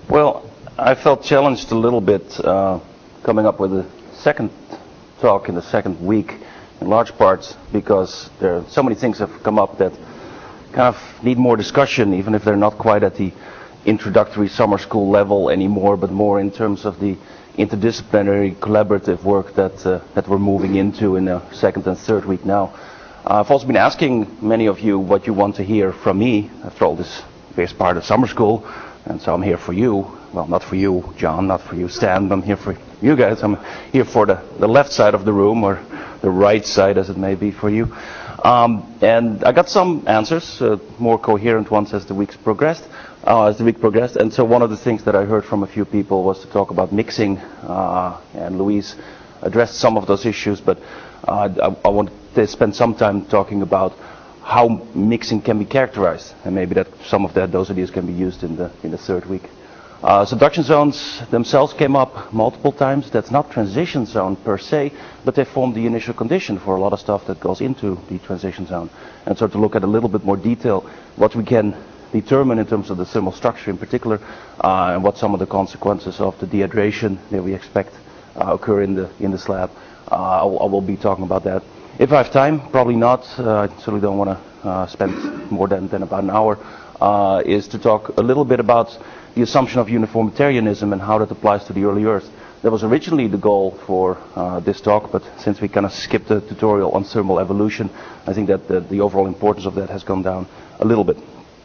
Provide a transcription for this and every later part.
Well, I felt challenged a little bit coming up with a second talk in the second week, in large parts because there are so many things have come up that kind of need more discussion, even if they're not quite at the introductory summer school level anymore, but more in terms of the interdisciplinary collaborative work that we're moving into in the second and third week now. I've also been asking many of you what you want to hear from me. After all, this is part of summer school, and so I'm here for you. Well, not for you, John, not for you, Stan, but I'm here for you guys. I'm here for the left side of the room, or the right side as it may be for you. And I got some answers, more coherent ones as the week progressed. And so one of the things that I heard from a few people was to talk about mixing, and Louise addressed some of those issues, but I want to spend some time talking about how mixing can be characterized, and maybe that some of those ideas can be used in the third week. Subduction zones themselves came up multiple times. That's not transition zone per se, but they form the initial condition for a lot of stuff that goes into the transition zone. And so to look at a little bit more detail what we can determine in terms of the thermal structure in particular, and what some of the consequences of the dehydration that we expect occur in the slab. I will be talking about that. If I have time, probably not. I certainly don't want to spend more than about an hour. Is to talk a little bit about the assumption of uniformitarianism and how that applies to the early Earth. That was originally the goal for this talk, but since we kind of skipped the tutorial on thermal evolution, I think that the overall importance of that has gone down a little bit.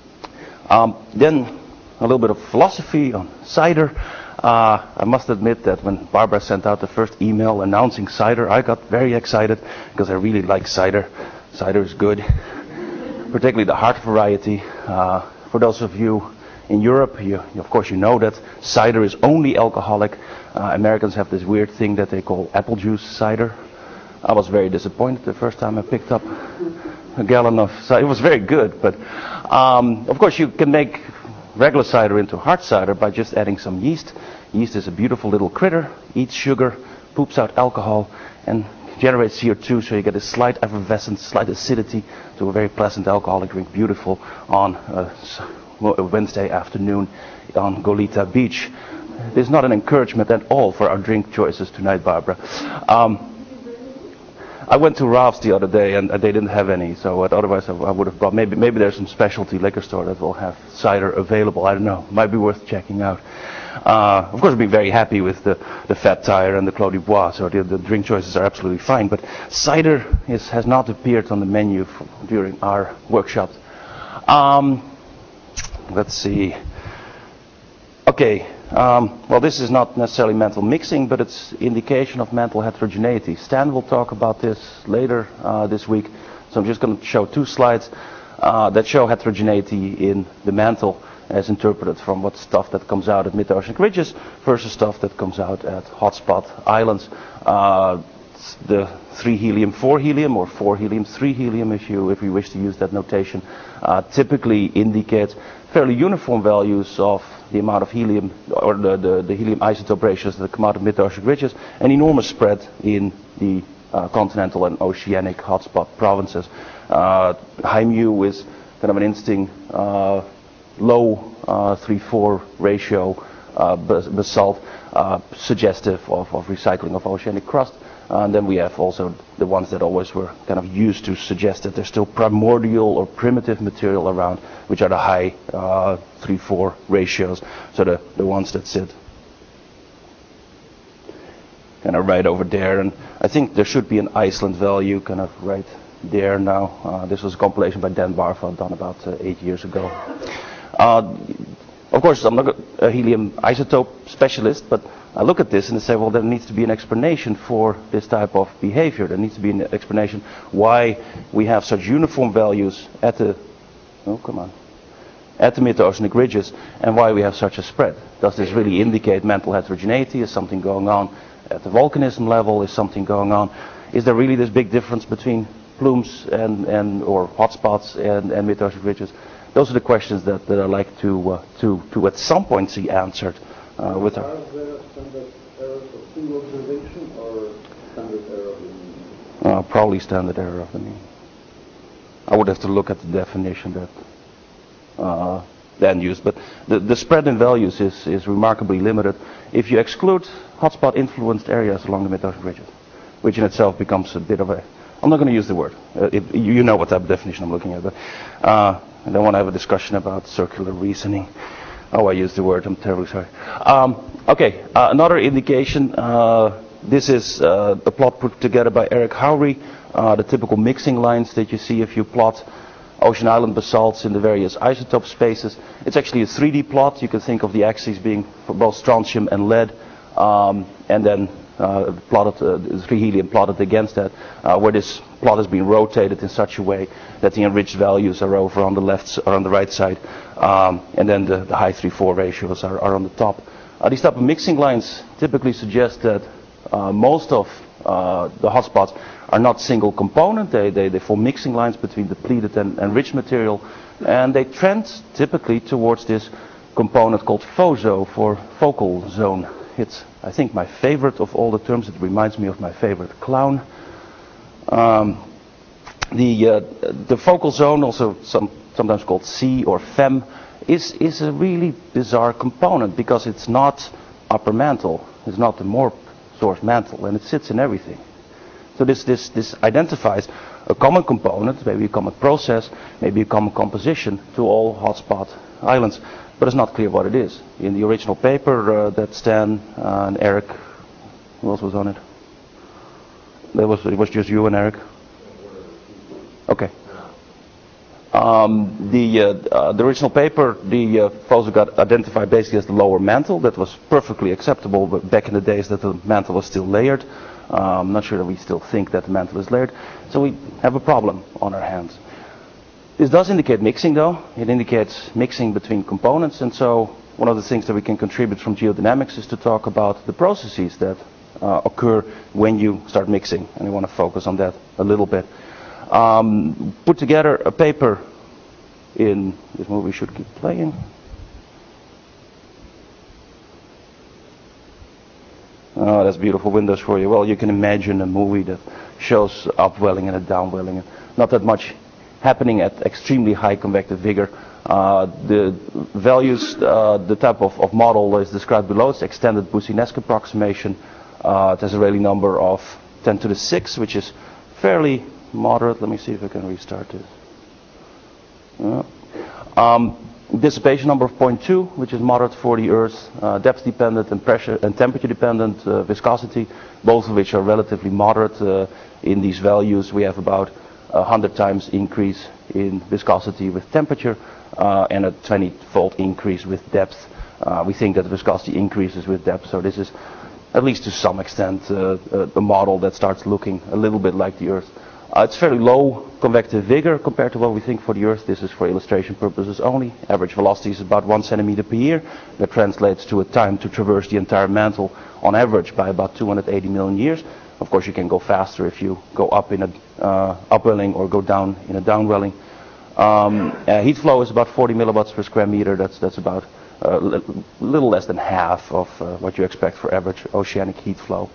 Then a little bit of philosophy on cider. I must admit that when Barbara sent out the first email announcing cider, I got very excited because I really like cider. Cider is good, particularly the hard variety. For those of you in Europe, of course you know that cider is only alcoholic. Americans have this weird thing that they call apple juice cider. I was very disappointed the first time I picked up a gallon of cider. It was very good, but of course you can make regular cider into hard cider by just adding some yeast. Yeast is a beautiful little critter, eats sugar, poops out alcohol, and generates CO2, so you get a slight effervescence, slight acidity to a very pleasant alcoholic drink, beautiful on a Wednesday afternoon on Goleta Beach. There's not an encouragement at all for our drink choices tonight, Barbara. I went to Ralph's the other day and they didn't have any, so otherwise I would have brought. Maybe there's some specialty liquor store that will have cider available. I don't know. Might be worth checking out. Of course, I've been very happy with the Fat Tire and the Clos du Bois, so the drink choices are absolutely fine. But cider has not appeared on the menu during our workshops. Let's see. Okay. Well, this is not necessarily mental mixing, but it's indication of mental heterogeneity. Stan will talk about this later this week, so I'm just going to show two slides that show heterogeneity in the mantle as interpreted from what stuff that comes out at mid-oceanic ridges versus stuff that comes out at hotspot islands. The 3 helium 4 helium or 4 helium 3 helium, if you wish to use that notation, typically indicates fairly uniform values of the amount of helium or the helium isotope ratios that come out of mid-oceanic ridges, an enormous spread in the continental and oceanic hotspot provinces. High mu is kind of an interesting low 3-4 ratio basalt, suggestive of recycling of oceanic crust. And then we have also the ones that always were kind of used to suggest that there's still primordial or primitive material around, which are the high 3-4 ratios. So the ones that sit kind of right over there. And I think there should be an Iceland value kind of right there now. This was a compilation by Dan Barfa done about 8 years ago. Of course, I'm not a helium isotope specialist, but I look at this and I say, well, there needs to be an explanation for this type of behavior. There needs to be an explanation why we have such uniform values at the mid-oceanic ridges and why we have such a spread. Does this really indicate mental heterogeneity? Is something going on at the volcanism level? Is something going on? Is there really this big difference between plumes and or hotspots and mid-oceanic ridges? Those are the questions that I like to at some point see answered with our. Are there standard errors of single observation or standard error of the mean? Probably standard error of the mean. I would have to look at the definition that then used. But the spread in values is remarkably limited if you exclude hotspot influenced areas along the mid-ocean ridges, which in itself becomes a bit of a, I'm not going to use the word, you know what type of definition I'm looking at, but I don't want to have a discussion about circular reasoning. Oh, I used the word, I'm terribly sorry. Okay, another indication, this is a plot put together by Eric Howry, the typical mixing lines that you see if you plot ocean island basalts in the various isotope spaces. It's actually a 3D plot. You can think of the axes being for both strontium and lead, and then plotted, 3 helium plotted against that, where this plot has been rotated in such a way that the enriched values are over on the left or on the right side, and then the high 3-4 ratios are on the top. These type of mixing lines typically suggest that most of the hotspots are not single component. They form mixing lines between depleted and enriched material, and they trend typically towards this component called FOZO, for focal zone. It's, I think, my favorite of all the terms. It reminds me of my favorite clown. The focal zone, also sometimes called C or FEM, is a really bizarre component because it's not upper mantle. It's not the Moore source mantle, and it sits in everything. So this identifies a common component, maybe a common process, maybe a common composition to all hotspot islands, but it's not clear what it is. In the original paper that Stan and Eric, who else was on it? It was just you and Eric? Okay. The original paper, the FOZO got identified basically as the lower mantle. That was perfectly acceptable, but back in the days that the mantle was still layered. I'm not sure that we still think that the mantle is layered. So we have a problem on our hands. This does indicate mixing, though. It indicates mixing between components. And so one of the things that we can contribute from geodynamics is to talk about the processes that occur when you start mixing. And I want to focus on that a little bit. Put together a paper in, this movie should keep playing. Oh, that's beautiful windows for you. Well, you can imagine a movie that shows upwelling and a downwelling. Not that much happening at extremely high convective vigor. The values, the type of model is described below. It's extended Boussinesq approximation. It has a Rayleigh number of 10 to the 6, which is fairly moderate. Let me see if I can restart this. Dissipation number of 0.2, which is moderate for the Earth, depth dependent and pressure and temperature dependent viscosity, both of which are relatively moderate. In these values we have about 100 times increase in viscosity with temperature and a 20-fold increase with depth. We think that the viscosity increases with depth, so this is at least to some extent a model that starts looking a little bit like the Earth. It's fairly low convective vigor compared to what we think for the Earth. This is for illustration purposes only. Average velocity is about 1 centimeter per year. That translates to a time to traverse the entire mantle on average by about 280 million years. Of course, you can go faster if you go up in a upwelling or go down in a downwelling. Heat flow is about 40 milliwatts per square meter. That's about a little less than half of what you expect for average oceanic heat flow.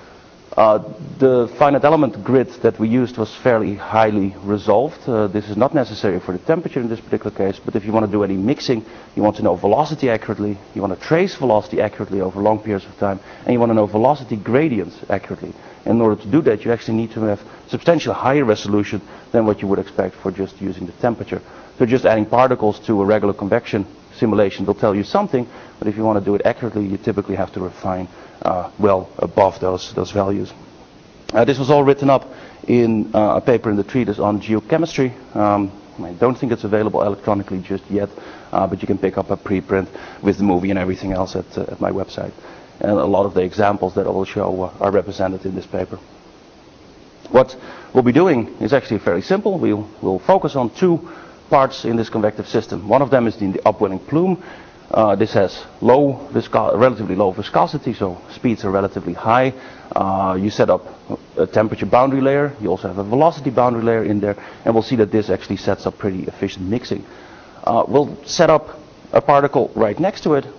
The finite element grid that we used was fairly highly resolved. This is not necessary for the temperature in this particular case, but if you want to do any mixing, you want to know velocity accurately, you want to trace velocity accurately over long periods of time, and you want to know velocity gradients accurately. In order to do that, you actually need to have substantially higher resolution than what you would expect for just using the temperature. So just adding particles to a regular convection simulation will tell you something, but if you want to do it accurately, you typically have to refine well above those values. This was all written up in a paper in the treatise on geochemistry. I don't think it's available electronically just yet, but you can pick up a preprint with the movie and everything else at my website. And a lot of the examples that I will show are represented in this paper. What we'll be doing is actually fairly simple. We'll focus on two parts in this convective system. One of them is in the upwelling plume. This has relatively low viscosity, so speeds are relatively high. You set up a temperature boundary layer. You also have a velocity boundary layer in there, and we'll see that this actually sets up pretty efficient mixing. We'll set up a particle right next to it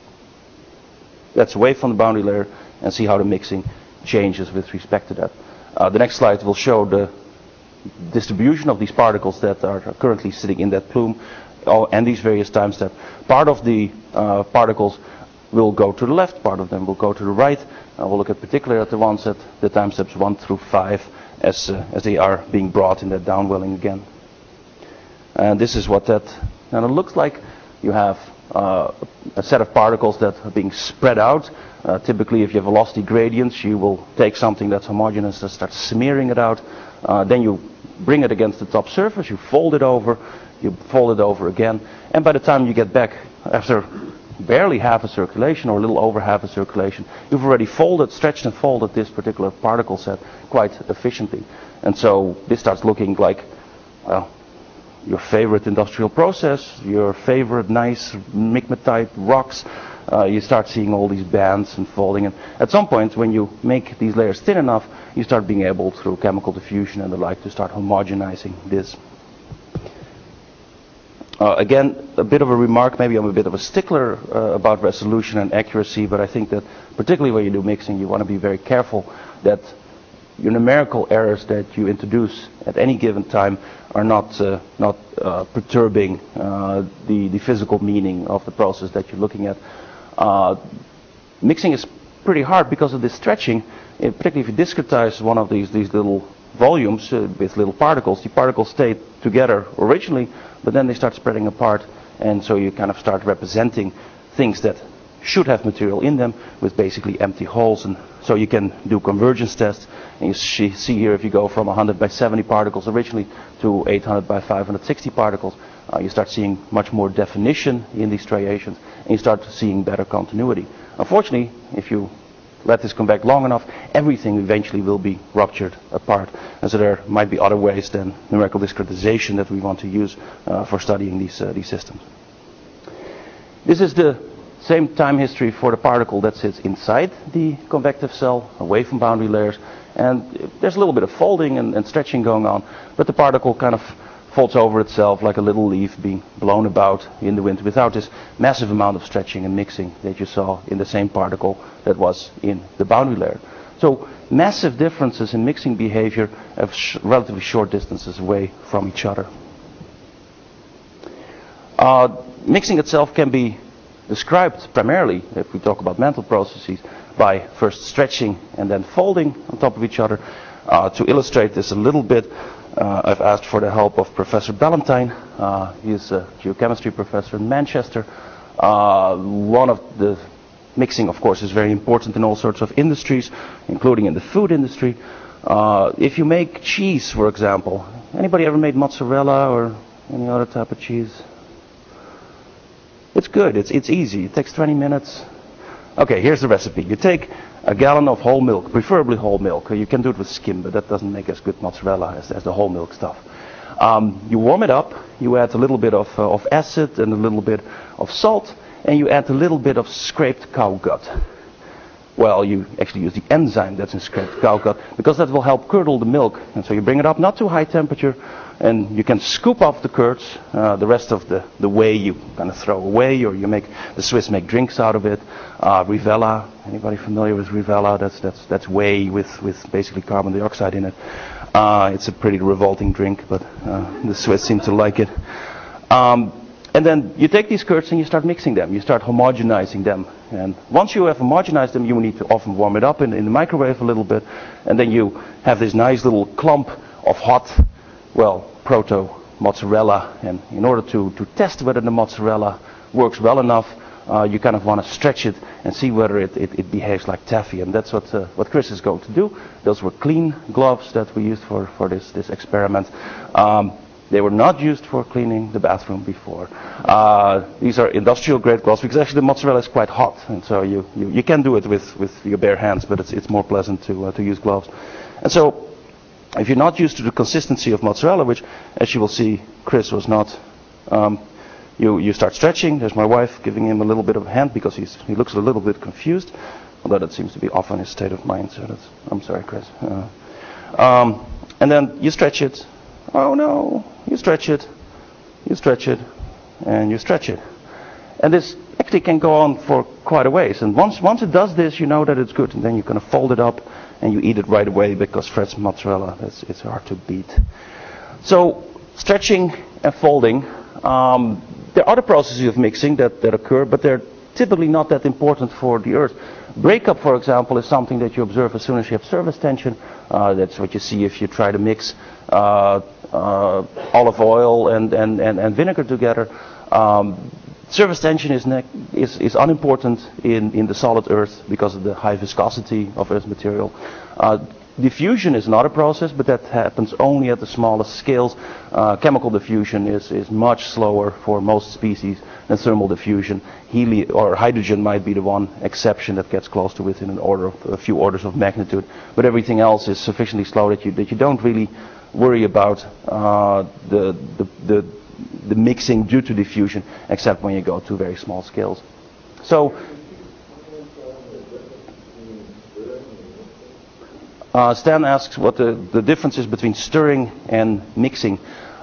that's away from the boundary layer and see how the mixing changes with respect to that. The next slide will show the distribution of these particles that are currently sitting in that plume and these various time steps. Part of the particles will go to the left, part of them will go to the right. We'll look at particularly at the ones at the time steps 1 through 5 as they are being brought in that downwelling again. And this is what that kind of looks like. You have a set of particles that are being spread out. Typically, if you have velocity gradients, you will take something that's homogeneous and start smearing it out. Then you bring it against the top surface, you fold it over again, and by the time you get back after barely half a circulation or a little over half a circulation, you've already stretched and folded this particular particle set quite efficiently. And so this starts looking like, well, your favorite industrial process, your favorite nice migmatite rocks. You start seeing all these bands and folding, and at some point when you make these layers thin enough, you start being able, through chemical diffusion and the like, to start homogenizing this. Again, a bit of a remark, maybe I'm a bit of a stickler about resolution and accuracy, but I think that particularly when you do mixing, you want to be very careful that your numerical errors that you introduce at any given time are not perturbing the physical meaning of the process that you're looking at. Mixing is pretty hard because of this stretching, particularly if you discretize one of these little volumes with little particles. The particles stay together originally, but then they start spreading apart, and so you kind of start representing things that should have material in them with basically empty holes. And so you can do convergence tests, and you see here if you go from 100 by 70 particles originally to 800 by 560 particles, you start seeing much more definition in these striations, and you start seeing better continuity. Unfortunately, if you let this come back long enough, everything eventually will be ruptured apart. And so there might be other ways than numerical discretization that we want to use for studying these systems. This is the same time history for the particle that sits inside the convective cell, away from boundary layers. And there's a little bit of folding and stretching going on, but the particle kind of folds over itself like a little leaf being blown about in the wind without this massive amount of stretching and mixing that you saw in the same particle that was in the boundary layer. So massive differences in mixing behavior at relatively short distances away from each other. Mixing itself can be described primarily, if we talk about mental processes, by first stretching and then folding on top of each other. To illustrate this a little bit, I've asked for the help of Professor Ballantyne. He's a geochemistry professor in Manchester. One of the mixing, of course, is very important in all sorts of industries, including in the food industry. If you make cheese, for example, anybody ever made mozzarella or any other type of cheese? It's good. It's easy. It takes 20 minutes. Okay, here's the recipe. You take a gallon of whole milk, preferably whole milk. You can do it with skim, but that doesn't make as good mozzarella as the whole milk stuff. You warm it up. You add a little bit of acid and a little bit of salt, and you add a little bit of scraped cow gut. Well, you actually use the enzyme that's in scraped cow gut because that will help curdle the milk. And so you bring it up not too high temperature, and you can scoop off the curds. The rest of the whey you kind of throw away, or you make the Swiss make drinks out of it. Rivella, anybody familiar with Rivella? That's whey with basically carbon dioxide in it. It's a pretty revolting drink, but the Swiss seem to like it. And then you take these curds and you start mixing them. You start homogenizing them. And once you have homogenized them, you need to often warm it up in the microwave a little bit. And then you have this nice little clump of hot, proto-mozzarella. And in order to test whether the mozzarella works well enough, you kind of want to stretch it and see whether it behaves like taffy. And that's what Chris is going to do. Those were clean gloves that we used for this experiment. They were not used for cleaning the bathroom before. These are industrial grade gloves because actually the mozzarella is quite hot, and so you can do it with your bare hands, but it's more pleasant to use gloves. And so if you're not used to the consistency of mozzarella, which as you will see Chris was not, you start stretching. There's my wife giving him a little bit of a hand because he looks a little bit confused, although that seems to be off on his state of mind. So I'm sorry, Chris. And then you stretch it. Oh no, you stretch it, and you stretch it. And this actually can go on for quite a ways. And once it does this, you know that it's good. And then you kind of fold it up and you eat it right away because fresh mozzarella, it's hard to beat. So stretching and folding, There are other processes of mixing that occur, but they're typically not that important for the Earth. Breakup, for example, is something that you observe as soon as you have surface tension. That's what you see if you try to mix olive oil and vinegar together. Surface tension is unimportant in the solid Earth because of the high viscosity of Earth material. Diffusion is another process, but that happens only at the smallest scales. Chemical diffusion is much slower for most species than thermal diffusion. Helium or hydrogen might be the one exception that gets close to within a few orders of magnitude. But everything else is sufficiently slow that you don't really worry about the mixing due to diffusion, except when you go to very small scales. So. Stan asks what the difference is between stirring and mixing.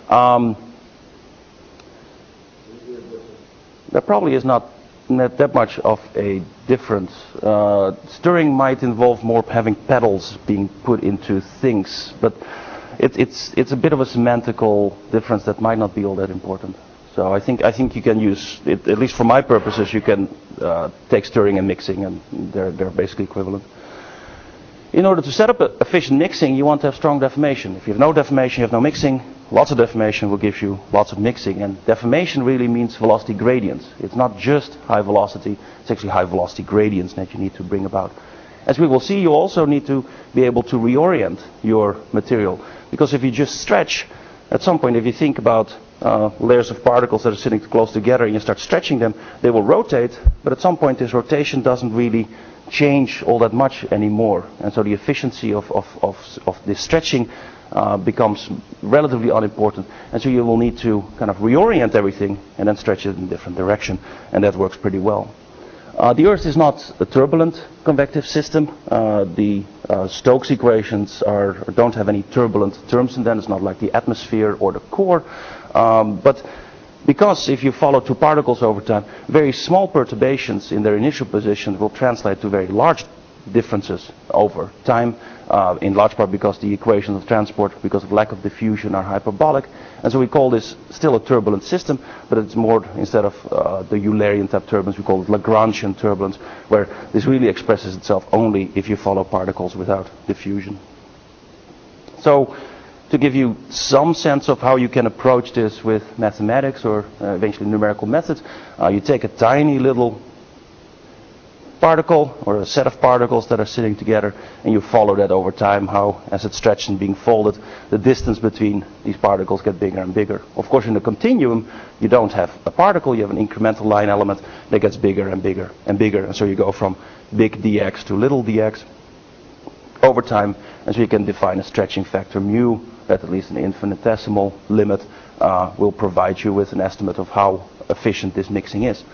There probably is not that much of a difference. Stirring might involve more having pedals being put into things, but it's a bit of a semantical difference that might not be all that important. So I think you can use it, at least for my purposes. You can take stirring and mixing, and they're basically equivalent. In order to set up efficient mixing, you want to have strong deformation. If you have no deformation, you have no mixing. Lots of deformation will give you lots of mixing. And deformation really means velocity gradients. It's not just high velocity, it's actually high velocity gradients that you need to bring about. As we will see, you also need to be able to reorient your material. Because if you just stretch, at some point, if you think about layers of particles that are sitting close together and you start stretching them, they will rotate, but at some point this rotation doesn't really change all that much anymore, and so the efficiency of this stretching becomes relatively unimportant, and so you will need to kind of reorient everything and then stretch it in a different direction, and that works pretty well. The Earth is not a turbulent convective system. The Stokes equations don't have any turbulent terms in them. It's not like the atmosphere or the core, but because if you follow two particles over time, very small perturbations in their initial position will translate to very large differences over time, in large part because the equations of transport, because of lack of diffusion, are hyperbolic. And so we call this still a turbulent system, but it's more, instead of the Eulerian type turbulence, we call it Lagrangian turbulence, where this really expresses itself only if you follow particles without diffusion. So, to give you some sense of how you can approach this with mathematics or eventually numerical methods, you take a tiny little particle or a set of particles that are sitting together, and you follow that over time, how as it's stretched and being folded, the distance between these particles get bigger and bigger. Of course, in the continuum, you don't have a particle, you have an incremental line element that gets bigger and bigger and bigger, and so you go from big dx to little dx over time, and so you can define a stretching factor mu that at least an infinitesimal limit will provide you with an estimate of how efficient this mixing is.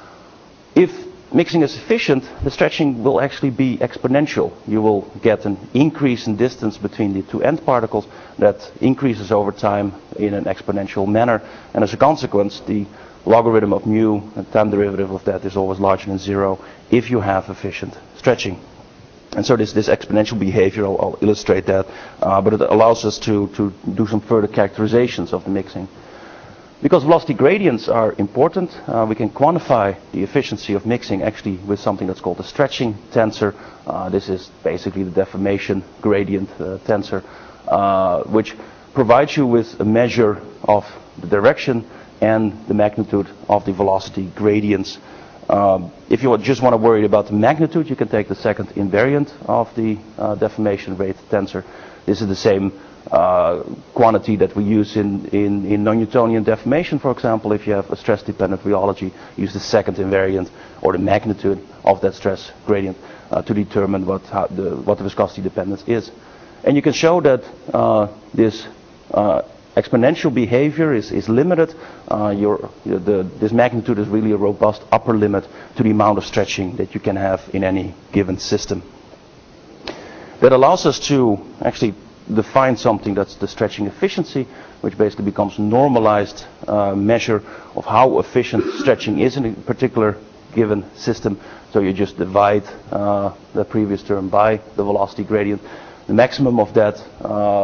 If mixing is efficient, the stretching will actually be exponential. You will get an increase in distance between the two end particles that increases over time in an exponential manner, and as a consequence, the logarithm of mu, the time derivative of that, is always larger than 0 if you have efficient stretching. And so this exponential behavior, I'll illustrate that, but it allows us to do some further characterizations of the mixing. Because velocity gradients are important, we can quantify the efficiency of mixing actually with something that's called the stretching tensor. This is basically the deformation gradient tensor, which provides you with a measure of the direction and the magnitude of the velocity gradients. If you just want to worry about the magnitude, you can take the second invariant of the deformation rate tensor. This is the same quantity that we use in non-Newtonian deformation, for example. If you have a stress-dependent rheology, use the second invariant or the magnitude of that stress gradient to determine what the viscosity dependence is. And you can show that this exponential behavior is limited. This magnitude is really a robust upper limit to the amount of stretching that you can have in any given system. That allows us to actually define something that's the stretching efficiency, which basically becomes a normalized measure of how efficient stretching is in a particular given system. So you just divide the previous term by the velocity gradient. The maximum of that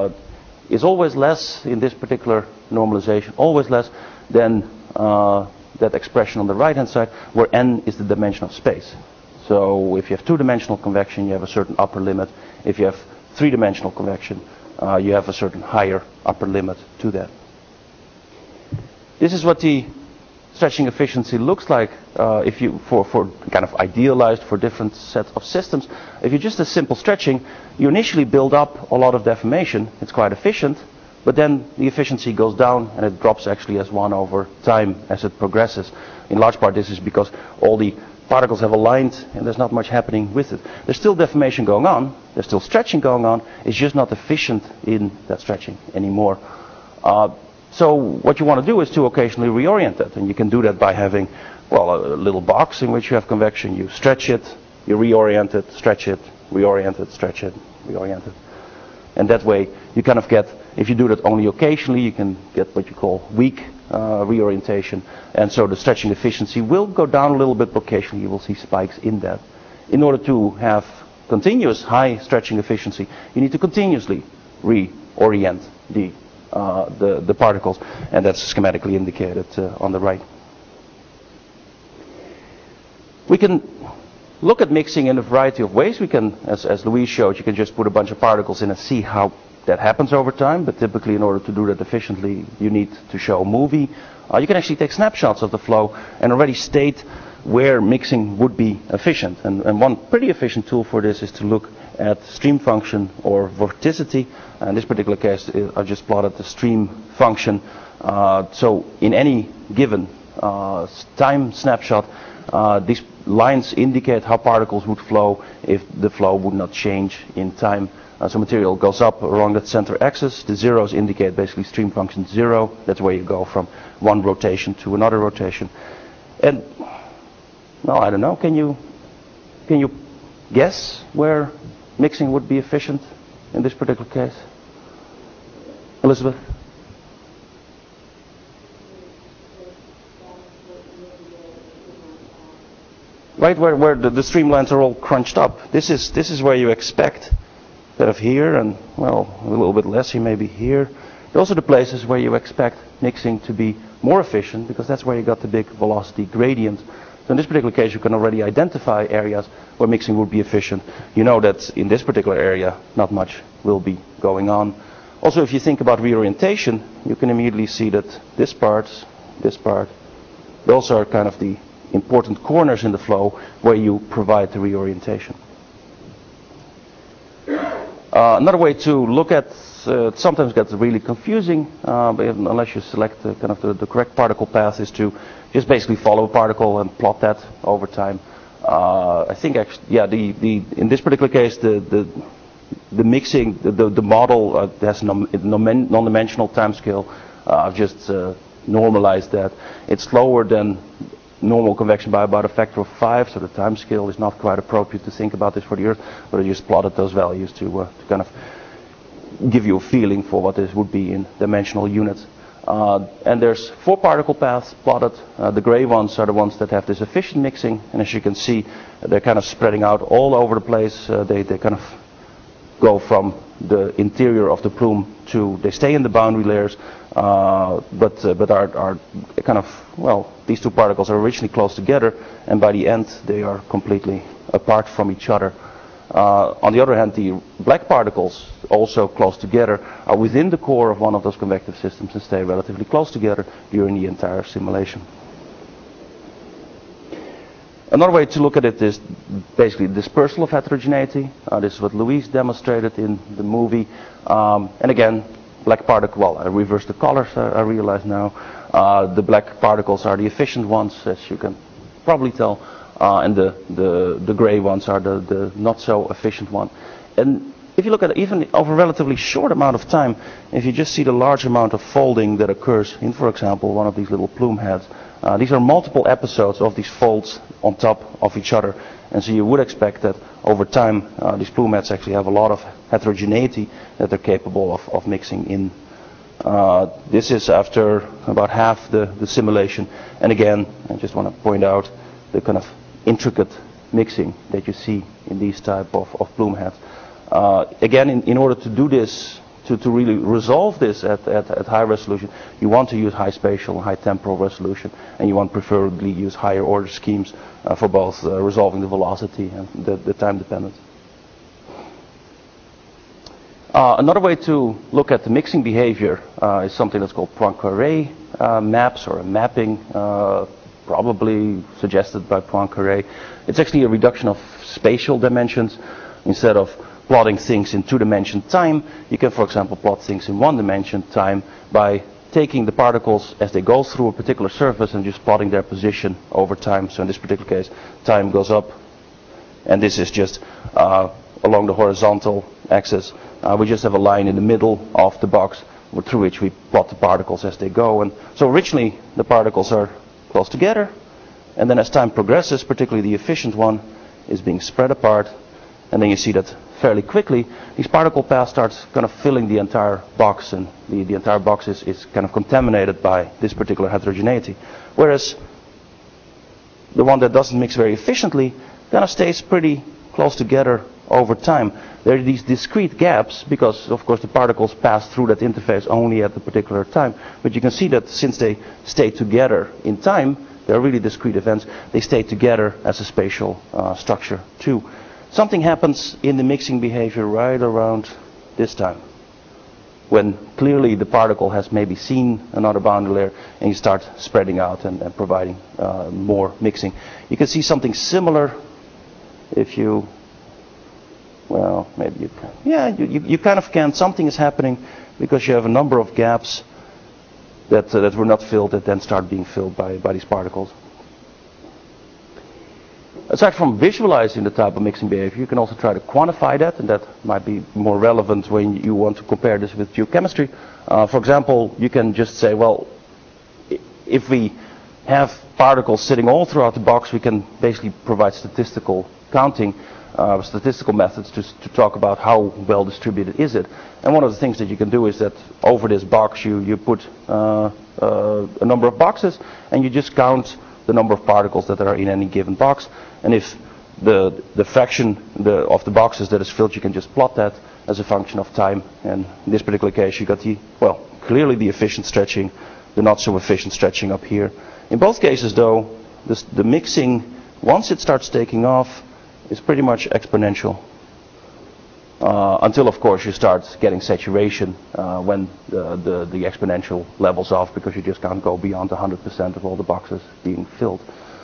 is always less in this particular normalization, always less than that expression on the right hand side, where n is the dimension of space. So if you have two-dimensional convection, you have a certain upper limit. If you have three-dimensional convection, you have a certain higher upper limit to that. This is what the stretching efficiency looks like if you for kind of idealized for different sets of systems. If you just a simple stretching, you initially build up a lot of deformation. It's quite efficient, but then the efficiency goes down and it drops actually as 1 over time as it progresses. In large part, this is because all the particles have aligned and there's not much happening with it. There's still deformation going on. There's still stretching going on. It's just not efficient in that stretching anymore. So what you want to do is to occasionally reorient it, and you can do that by having, well, a little box in which you have convection. You stretch it, you reorient it, stretch it, reorient it, stretch it, reorient it. And that way you kind of get, if you do that only occasionally, you can get what you call weak reorientation. And so the stretching efficiency will go down a little bit, but occasionally you will see spikes in that. In order to have continuous high stretching efficiency, you need to continuously reorient the particles, and that's schematically indicated on the right. We can look at mixing in a variety of ways. We can, as Louise showed, you can just put a bunch of particles in and see how that happens over time, but typically in order to do that efficiently, you need to show a movie. You can actually take snapshots of the flow and already state where mixing would be efficient. And one pretty efficient tool for this is to look at stream function or vorticity. In this particular case, I just plotted the stream function. So in any given time snapshot, these lines indicate how particles would flow if the flow would not change in time. So material goes up along that center axis. The zeros indicate basically stream function 0. That's where you go from one rotation to another rotation. And no, I don't know. Can you guess where mixing would be efficient in this particular case? Elizabeth? Right where the streamlines are all crunched up. This is where you expect that of here, and well, a little bit less here, maybe here. Those are the places where you expect mixing to be more efficient, because that's where you got the big velocity gradient. So in this particular case, you can already identify areas where mixing would be efficient. You know that in this particular area, not much will be going on. Also, if you think about reorientation, you can immediately see that this part, those are kind of the important corners in the flow where you provide the reorientation. Another way to look at it sometimes gets really confusing, but unless you select kind of the correct particle path, is to just basically follow a particle and plot that over time. I think actually, yeah, in this particular case, the mixing, the model has non-dimensional time scale. I've just normalized that. It's slower than normal convection by about a factor of 5, so the time scale is not quite appropriate to think about this for the Earth, but I just plotted those values to kind of give you a feeling for what this would be in dimensional units. And there's 4 particle paths plotted. The gray ones are the ones that have this efficient mixing, and as you can see, they're kind of spreading out all over the place. They kind of go from the interior of the plume to, they stay in the boundary layers, but are kind of, well, these 2 particles are originally close together, and by the end they are completely apart from each other. On the other hand, the black particles, also close together, are within the core of one of those convective systems and stay relatively close together during the entire simulation. Another way to look at it is basically dispersal of heterogeneity. This is what Louise demonstrated in the movie. And again, black particle, well, I reversed the colors, I realize now. The black particles are the efficient ones, as you can probably tell. And the gray ones are the not so efficient one. And if you look at it, even over a relatively short amount of time, if you just see the large amount of folding that occurs in, for example, one of these little plume heads, these are multiple episodes of these folds on top of each other. And so you would expect that over time, these plume heads actually have a lot of heterogeneity that they're capable of mixing in. This is after about half the simulation. And again, I just want to point out the kind of intricate mixing that you see in these type of plume heads. Again, in order to do this to really resolve this at high resolution, you want to use high spatial and high temporal resolution, and you want preferably use higher order schemes for both resolving the velocity and the time dependence. Another way to look at the mixing behavior is something that's called Poincaré maps, or a mapping, probably suggested by Poincaré. It's actually a reduction of spatial dimensions. Instead of plotting things in 2-dimension time, you can, for example, plot things in 1-dimension time by taking the particles as they go through a particular surface and just plotting their position over time. So in this particular case, time goes up, and this is just along the horizontal axis. We just have a line in the middle of the box through which we plot the particles as they go. And so originally the particles are close together, and then as time progresses, particularly the efficient one is being spread apart, and then you see that fairly quickly these particle paths starts kind of filling the entire box, and the entire box is kind of contaminated by this particular heterogeneity. Whereas the one that doesn't mix very efficiently kind of stays pretty close together over time. There are these discrete gaps because, of course, the particles pass through that interface only at a particular time. But you can see that since they stay together in time, they're really discrete events, they stay together as a spatial structure too. Something happens in the mixing behavior right around this time, when clearly the particle has maybe seen another boundary layer and you start spreading out and providing more mixing. You can see something similar if you, well, maybe you can. Yeah, you kind of can. Something is happening because you have a number of gaps that were not filled that then start being filled by these particles. Aside from visualizing the type of mixing behavior, you can also try to quantify that, and that might be more relevant when you want to compare this with geochemistry. For example, you can just say, well, if we have particles sitting all throughout the box, we can basically provide statistical counting, statistical methods to talk about how well distributed is it. And one of the things that you can do is that over this box you put a number of boxes, and you just count the number of particles that are in any given box. And if the fraction of the boxes that is filled, you can just plot that as a function of time. And in this particular case, you got clearly the efficient stretching, the not so efficient stretching up here. In both cases, though, the mixing, once it starts taking off, is pretty much exponential. Until, of course, you start getting saturation when the exponential levels off, because you just can't go beyond 100% of all the boxes being filled.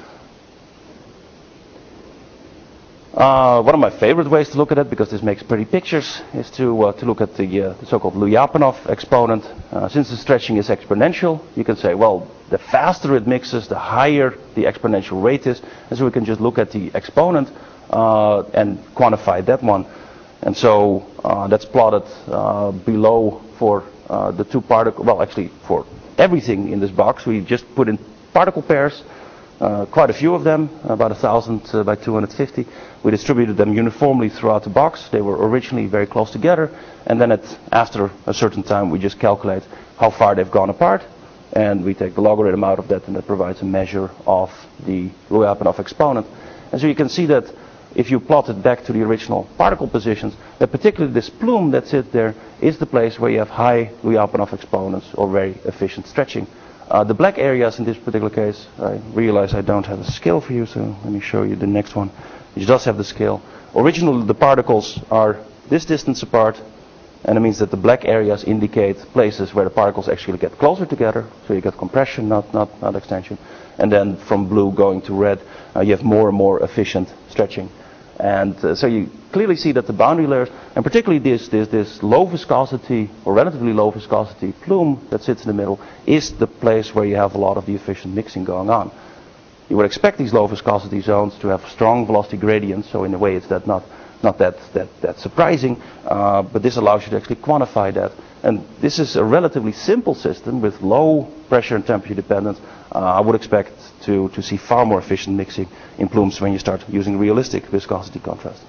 One of my favorite ways to look at it, because this makes pretty pictures, is to look at the so-called Lyapunov exponent. Since the stretching is exponential, you can say, well, the faster it mixes, the higher the exponential rate is. And so we can just look at the exponent and quantify that one. And so that's plotted below for the two particle, well, actually for everything in this box. We just put in particle pairs, quite a few of them, about 1,000 by 250. We distributed them uniformly throughout the box. They were originally very close together, and then after a certain time we just calculate how far they've gone apart, and we take the logarithm out of that, and that provides a measure of the Lyapunov exponent. And so you can see that if you plot it back to the original particle positions, that particularly this plume that sits there is the place where you have high Lyapunov exponents or very efficient stretching. The black areas in this particular case, I realize I don't have a scale for you, so let me show you the next one, which does have the scale. Originally the particles are this distance apart, and it means that the black areas indicate places where the particles actually get closer together, so you get compression, not extension. And then from blue going to red, you have more and more efficient stretching. And so you clearly see that the boundary layers, and particularly this low viscosity or relatively low viscosity plume that sits in the middle, is the place where you have a lot of the efficient mixing going on. You would expect these low viscosity zones to have strong velocity gradients, so in a way it's not that surprising, but this allows you to actually quantify that. And this is a relatively simple system with low pressure and temperature dependence. I would expect to see far more efficient mixing in plumes when you start using realistic viscosity contrast.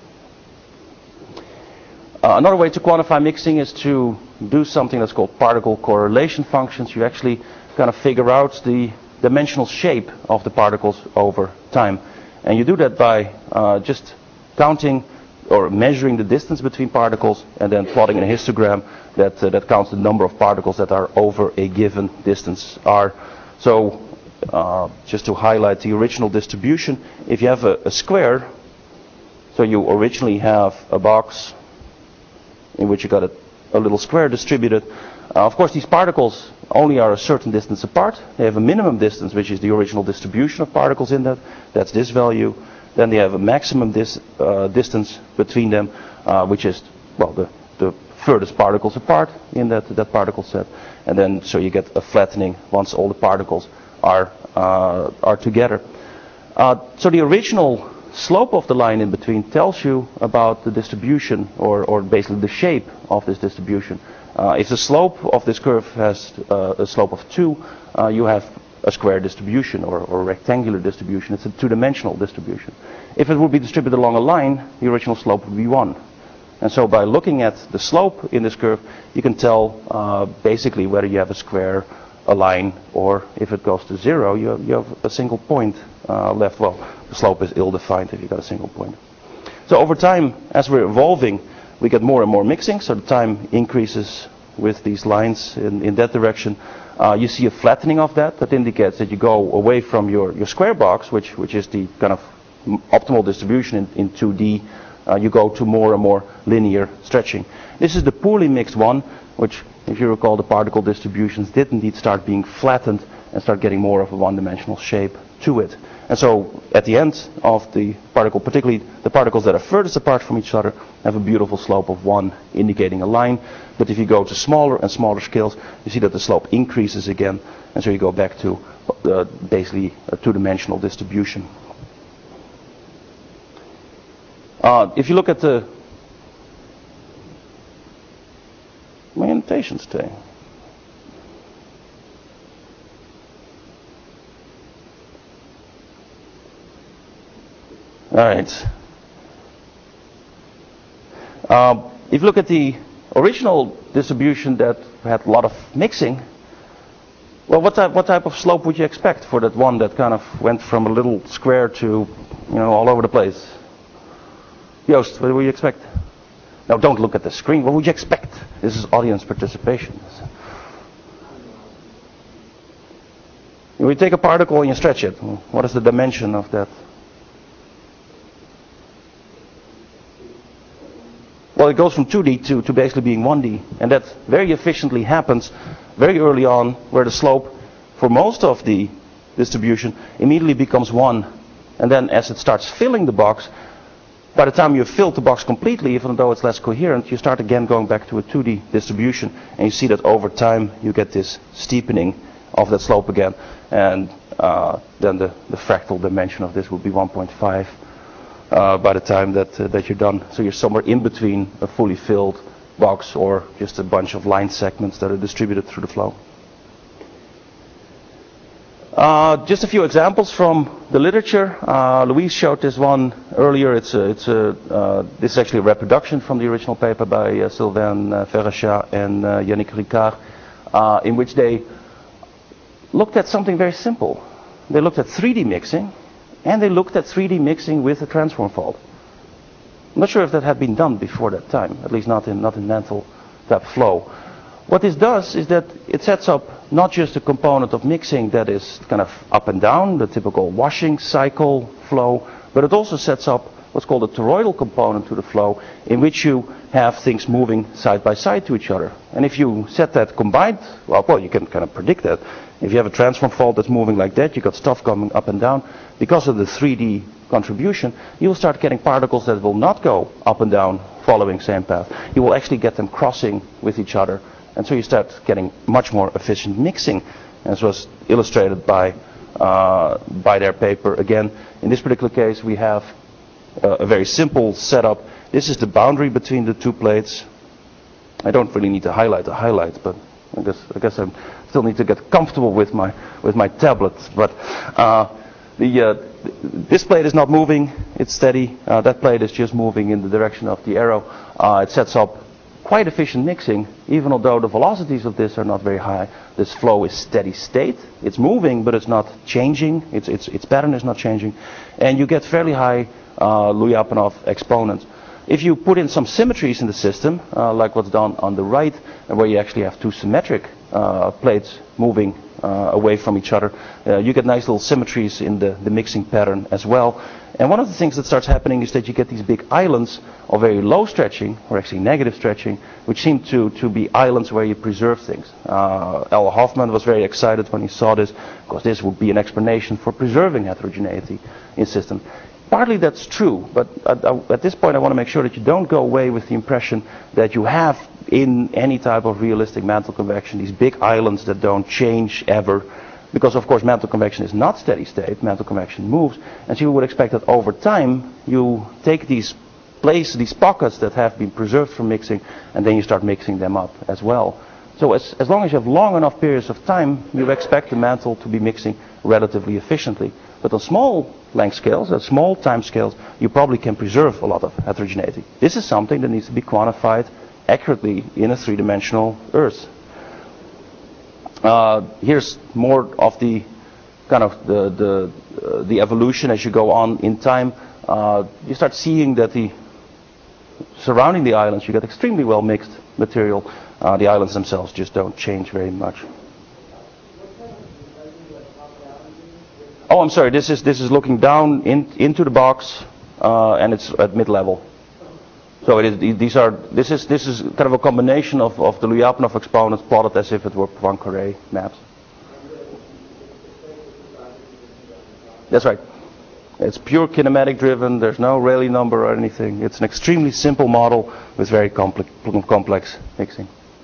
Another way to quantify mixing is to do something that's called particle correlation functions. You actually kind of figure out the dimensional shape of the particles over time. And you do that by just counting or measuring the distance between particles, and then plotting in a histogram that counts the number of particles that are over a given distance r. So just to highlight the original distribution, if you have a square, so you originally have a box in which you got a little square distributed. Of course, these particles only are a certain distance apart. They have a minimum distance, which is the original distribution of particles in that. That's this value. Then they have a maximum distance between them, which is, well, the furthest particles apart in that particle set. And then so you get a flattening once all the particles are together. So the original slope of the line in between tells you about the distribution, or basically the shape of this distribution. If the slope of this curve has a slope of 2, you have a square distribution or a rectangular distribution. It's a two-dimensional distribution. If it would be distributed along a line, the original slope would be 1. And so by looking at the slope in this curve, you can tell basically whether you have a square, a line, or if it goes to 0, you have a single point left. Well, the slope is ill-defined if you've got a single point. So over time, as we're evolving, we get more and more mixing, so the time increases with these lines in that direction. You see a flattening of that. That indicates that you go away from your square box, which is the kind of optimal distribution in 2D. You go to more and more linear stretching. This is the poorly mixed one, which, if you recall, the particle distributions did indeed start being flattened and start getting more of a one-dimensional shape to it. And so at the end of the particle, particularly the particles that are furthest apart from each other, have a beautiful slope of 1, indicating a line. But if you go to smaller and smaller scales, you see that the slope increases again, and so you go back to basically a two-dimensional distribution. If you look at my annotations today. All right. If you look at the original distribution that had a lot of mixing, well, what type of slope would you expect for that one that kind of went from a little square to, all over the place? Joost, what would you expect? No, don't look at the screen. What would you expect? This is audience participation. You take a particle and you stretch it. What is the dimension of that? Well, it goes from 2D to basically being 1D. And that very efficiently happens very early on, where the slope for most of the distribution immediately becomes 1. And then as it starts filling the box, by the time you've filled the box completely, even though it's less coherent, you start again going back to a 2D distribution. And you see that over time you get this steepening of that slope again. And then the fractal dimension of this will be 1.5. By the time that you're done. So you're somewhere in between a fully filled box or just a bunch of line segments that are distributed through the flow. Just a few examples from the literature. Louise showed this one earlier. This is actually a reproduction from the original paper by Sylvain Verrechat and Yannick Ricard, in which they looked at something very simple. They looked at 3D mixing, and they looked at 3D mixing with a transform fault. I'm not sure if that had been done before that time, at least not in Mantle type flow. What this does is that it sets up not just a component of mixing that is kind of up and down, the typical washing cycle flow, but it also sets up what's called a toroidal component to the flow, in which you have things moving side by side to each other. And if you set that combined, well, you can kind of predict that. If you have a transform fault that's moving like that, you've got stuff coming up and down. Because of the 3D contribution, you'll start getting particles that will not go up and down following same path. You will actually get them crossing with each other. And so you start getting much more efficient mixing, as was illustrated by their paper. Again, in this particular case, we have a very simple setup. This is the boundary between the two plates. I don't really need to highlight the highlights, but I guess I still need to get comfortable with my tablet. But this plate is not moving; it's steady. That plate is just moving in the direction of the arrow. It sets up quite efficient mixing, even although the velocities of this are not very high. This flow is steady state. It's moving, but it's not changing. Its pattern is not changing, and you get fairly high Lyapunov exponents. If you put in some symmetries in the system, like what's done on the right, where you actually have two symmetric plates moving away from each other, you get nice little symmetries in the mixing pattern as well. And one of the things that starts happening is that you get these big islands of very low stretching, or actually negative stretching, which seem to be islands where you preserve things. L. Hoffman was very excited when he saw this, because this would be an explanation for preserving heterogeneity in systems. Partly that's true, but at this point I want to make sure that you don't go away with the impression that you have in any type of realistic mantle convection these big islands that don't change ever. Because of course mantle convection is not steady state, mantle convection moves, and so you would expect that over time you take these these pockets that have been preserved from mixing, and then you start mixing them up as well. So as long as you have long enough periods of time, you expect the mantle to be mixing relatively efficiently. But on small length scales, at small time scales, you probably can preserve a lot of heterogeneity. This is something that needs to be quantified accurately in a three-dimensional Earth. Here's more of the kind of the evolution as you go on in time. You start seeing that surrounding the islands, you get extremely well mixed material. The islands themselves just don't change very much. Oh, I'm sorry. This is looking down into the box, and it's at mid-level. So this is kind of a combination of the Lyapunov exponents plotted as if it were Poincare maps. That's right. It's pure kinematic driven. There's no Rayleigh number or anything. It's an extremely simple model with very complex mixing.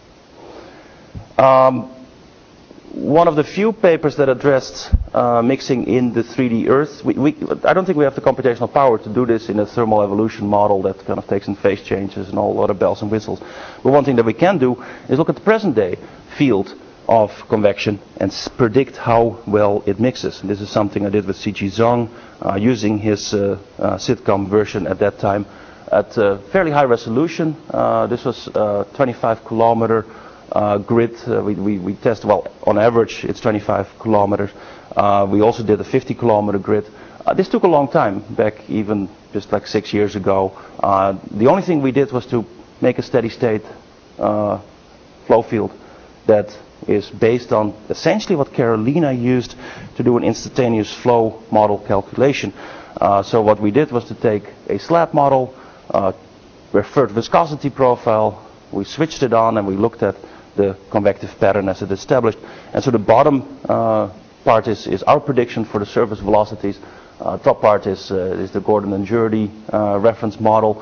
One of the few papers that addressed mixing in the 3D Earth, I don't think we have the computational power to do this in a thermal evolution model that kind of takes in phase changes and all other bells and whistles. But one thing that we can do is look at the present day field of convection and predict how well it mixes. And this is something I did with C.G. Zhang using his sitcom version at that time at fairly high resolution. This was 25 kilometer grid. We test, well, on average it's 25 kilometers. We also did a 50 kilometer grid. This took a long time, back even just like 6 years ago. The only thing we did was to make a steady state flow field that is based on essentially what Carolina used to do an instantaneous flow model calculation. So what we did was to take a slab model, referred viscosity profile, we switched it on and we looked at the convective pattern as it established. And so the bottom part is our prediction for the surface velocities. Top part is the Gordon and Jurdy reference model.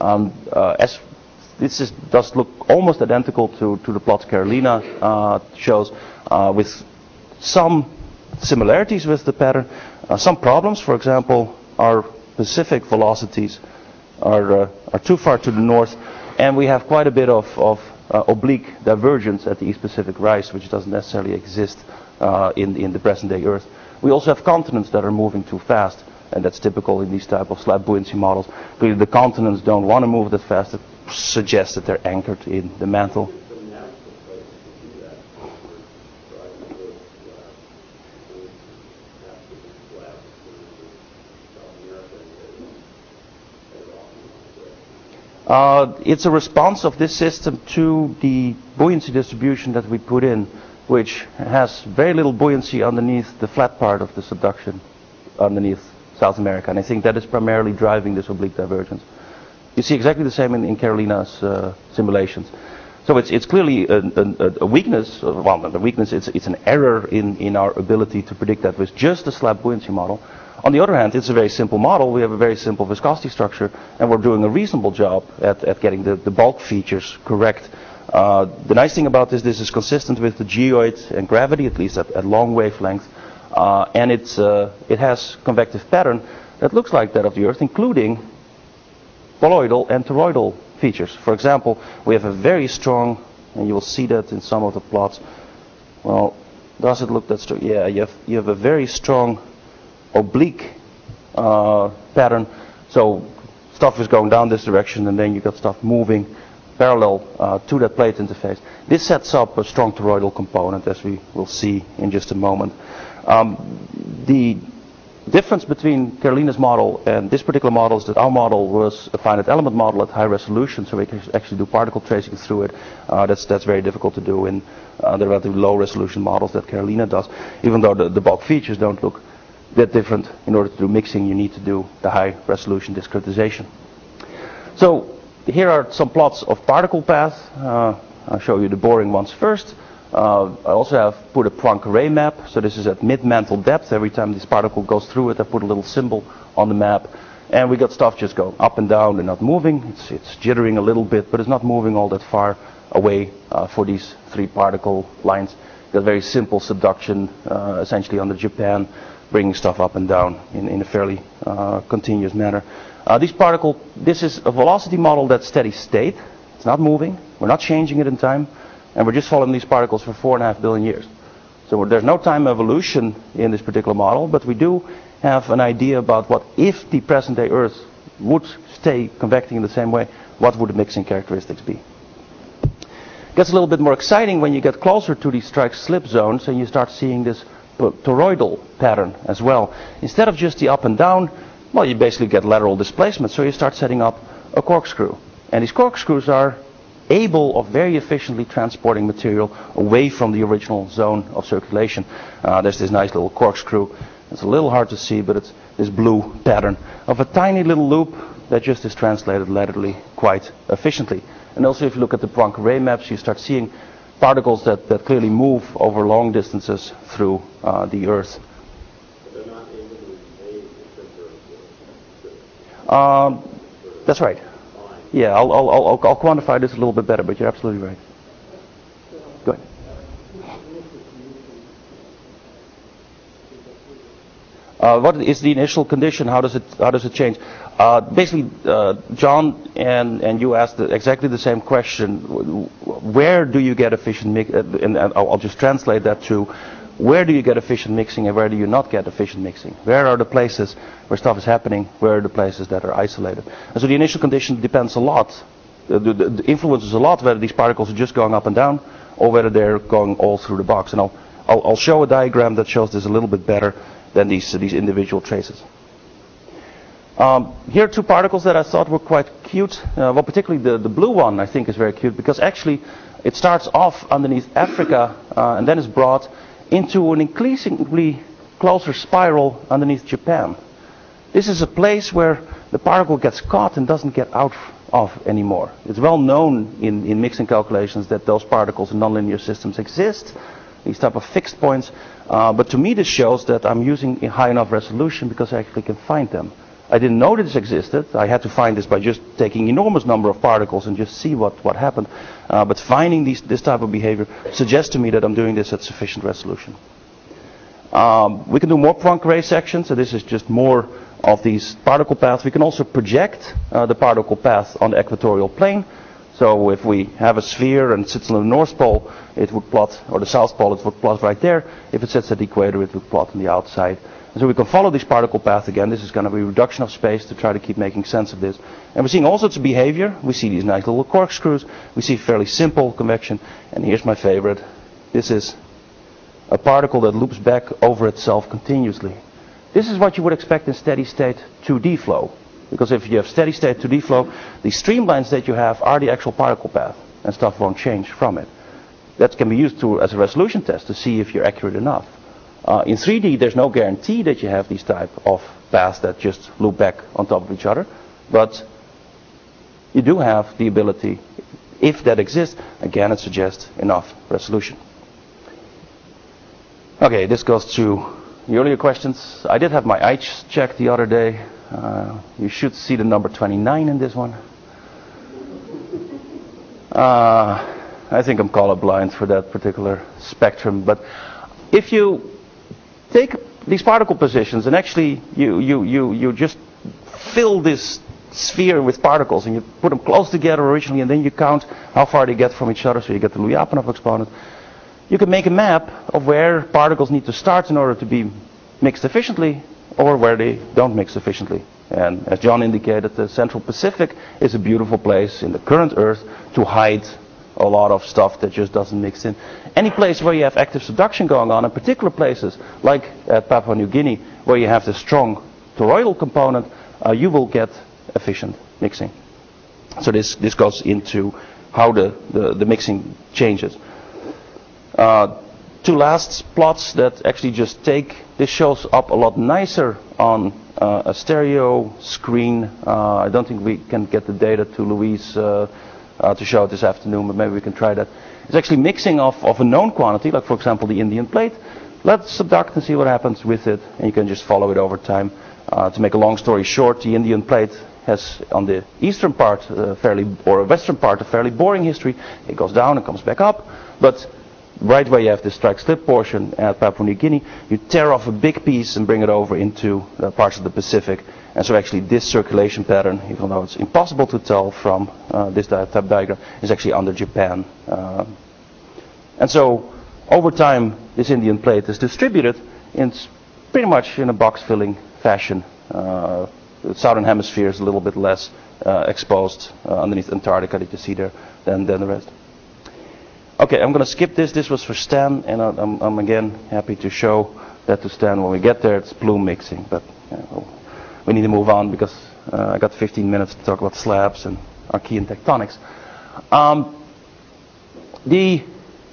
This does look almost identical to the plots Carolina shows, with some similarities with the pattern, some problems. For example, our Pacific velocities are too far to the north, and we have quite a bit of oblique divergence at the East Pacific rise, which doesn't necessarily exist in the present day Earth. We also have continents that are moving too fast, and that's typical in these type of slab buoyancy models. Clearly the continents don't want to move that fast. It suggests that they're anchored in the mantle. It's a response of this system to the buoyancy distribution that we put in, which has very little buoyancy underneath the flat part of the subduction, underneath South America. And I think that is primarily driving this oblique divergence. You see exactly the same in Carolina's simulations. So it's clearly a weakness, well, not a weakness, it's an error in our ability to predict that with just a slab buoyancy model. On the other hand, it's a very simple model. We have a very simple viscosity structure, and we're doing a reasonable job at getting the bulk features correct. The nice thing about this is consistent with the geoid and gravity, at least at long wavelength, and it has convective pattern that looks like that of the Earth, including boloidal and toroidal features. For example, we have a very strong, and you will see that in some of the plots. Well, does it look that strong? Yeah, you have a very strong oblique pattern. So stuff is going down this direction, and then you got stuff moving parallel to that plate interface. This sets up a strong toroidal component, as we will see in just a moment. The difference between Carolina's model and this particular model is that our model was a finite element model at high resolution, so we can actually do particle tracing through it. That's very difficult to do in the relatively low resolution models that Carolina does, even though the bulk features don't look that different. In order to do mixing, you need to do the high resolution discretization. So here are some plots of particle path. I'll show you the boring ones first. I also have put a Poincare map, so this is at mid-mantle depth. Every time this particle goes through it, I put a little symbol on the map. And we got stuff just going up and down and not moving. It's jittering a little bit, but it's not moving all that far away for these 3 particle lines. Got very simple subduction, essentially under Japan, bringing stuff up and down in a fairly continuous manner. This is a velocity model that's steady state. It's not moving. We're not changing it in time. And we're just following these particles for 4.5 billion years. So there's no time evolution in this particular model, but we do have an idea about what if the present day Earth would stay convecting in the same way, what would the mixing characteristics be. It gets a little bit more exciting when you get closer to these strike-slip zones and you start seeing this toroidal pattern as well. Instead of just the up and down, well, you basically get lateral displacement, so you start setting up a corkscrew. And these corkscrews are able of very efficiently transporting material away from the original zone of circulation. There's this nice little corkscrew. It's a little hard to see, but it's this blue pattern of a tiny little loop that just is translated laterally quite efficiently. And also if you look at the Poincare maps, you start seeing particles that clearly move over long distances through the Earth. But they're not able to be made. That's right. Yeah, I'll quantify this a little bit better, but you're absolutely right. Go ahead. What is the initial condition? How does it change? Basically, John and you asked exactly the same question. Where do you get efficient mix? And I'll just translate that to where do you get efficient mixing and where do you not get efficient mixing? Where are the places where stuff is happening? Where are the places that are isolated? And so the initial condition depends a lot. The influences a lot whether these particles are just going up and down or whether they're going all through the box. And I'll show a diagram that shows this a little bit better than these individual traces. Here are 2 particles that I thought were quite cute. Well, particularly the blue one I think is very cute because actually it starts off underneath Africa and then is brought into an increasingly closer spiral underneath Japan. This is a place where the particle gets caught and doesn't get out of anymore. It's well known in mixing calculations that those particles in nonlinear systems exist, these type of fixed points. But to me this shows that I'm using a high enough resolution because I actually can find them. I didn't know this existed. I had to find this by just taking enormous number of particles and just see what happened. But finding this type of behavior suggests to me that I'm doing this at sufficient resolution. We can do more Poincare sections, so this is just more of these particle paths. We can also project the particle path on the equatorial plane. So if we have a sphere and it sits on the North Pole, it would plot, or the South Pole, it would plot right there. If it sits at the equator, it would plot on the outside. And so we can follow this particle path again. This is going to be a reduction of space to try to keep making sense of this. And we're seeing all sorts of behavior. We see these nice little corkscrews. We see fairly simple convection. And here's my favorite. This is a particle that loops back over itself continuously. This is what you would expect in steady state 2D flow. Because if you have steady state 2D flow, the streamlines that you have are the actual particle path. And stuff won't change from it. That can be used as a resolution test to see if you're accurate enough. In 3D, there's no guarantee that you have these type of paths that just loop back on top of each other. But you do have the ability, if that exists, again, it suggests enough resolution. Okay, this goes to the earlier questions. I did have my eyes checked the other day. You should see the number 29 in this one. I think I'm colorblind for that particular spectrum. But if you take these particle positions and actually you just fill this sphere with particles and you put them close together originally and then you count how far they get from each other, so you get the Lyapunov exponent, you can make a map of where particles need to start in order to be mixed efficiently or where they don't mix efficiently. And as John indicated, the Central Pacific is a beautiful place in the current Earth to hide a lot of stuff that just doesn't mix in. Any place where you have active subduction going on, in particular places like at Papua New Guinea, where you have the strong toroidal component, you will get efficient mixing. So this goes into how the mixing changes. Two last plots that actually just take, this shows up a lot nicer on a stereo screen. I don't think we can get the data to Louise to show it this afternoon, but maybe we can try that. It's actually mixing of a known quantity, like for example the Indian plate. Let's subduct and see what happens with it, and you can just follow it over time. To make a long story short, the Indian plate has on the eastern part or western part a fairly boring history. It goes down and comes back up, but right where you have this strike slip portion at Papua New Guinea, you tear off a big piece and bring it over into parts of the Pacific. And so actually this circulation pattern, even though it's impossible to tell from this type diagram, is actually under Japan. And so over time, this Indian plate is distributed in pretty much in a box-filling fashion. The southern hemisphere is a little bit less exposed underneath Antarctica that you see there than the rest. Okay, I'm going to skip this. This was for Stan, and I'm again happy to show that to Stan when we get there. It's plume mixing, but we need to move on because I got 15 minutes to talk about slabs and Archean tectonics. The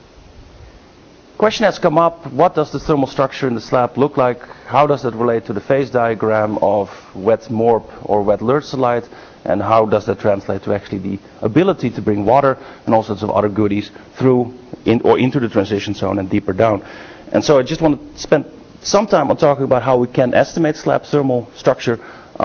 question has come up, what does the thermal structure in the slab look like? How does it relate to the phase diagram of wet morp or wet lertsolite? And how does that translate to actually the ability to bring water and all sorts of other goodies through into the transition zone and deeper down? And so I just want to spend some time on talking about how we can estimate slab thermal structure.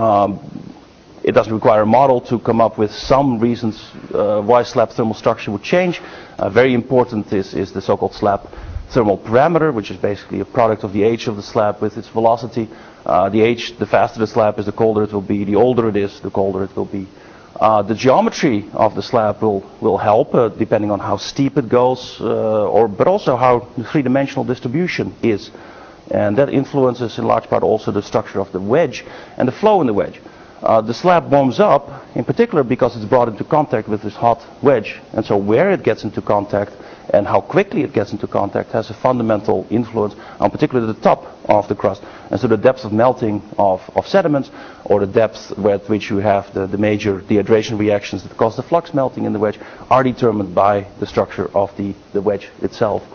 It doesn't require a model to come up with some reasons why slab thermal structure would change. Very important is the so-called slab thermal parameter, which is basically a product of the age of the slab with its velocity. The faster the slab is, the colder it will be. The older it is, the colder it will be. The geometry of the slab will help depending on how steep it goes, but also how the three-dimensional distribution is. And that influences in large part also the structure of the wedge and the flow in the wedge. The slab warms up, in particular because it's brought into contact with this hot wedge. And so where it gets into contact and how quickly it gets into contact has a fundamental influence on particularly the top of the crust. And so the depth of melting of sediments, or the depth at which you have the major dehydration reactions that cause the flux melting in the wedge, are determined by the structure of the wedge itself.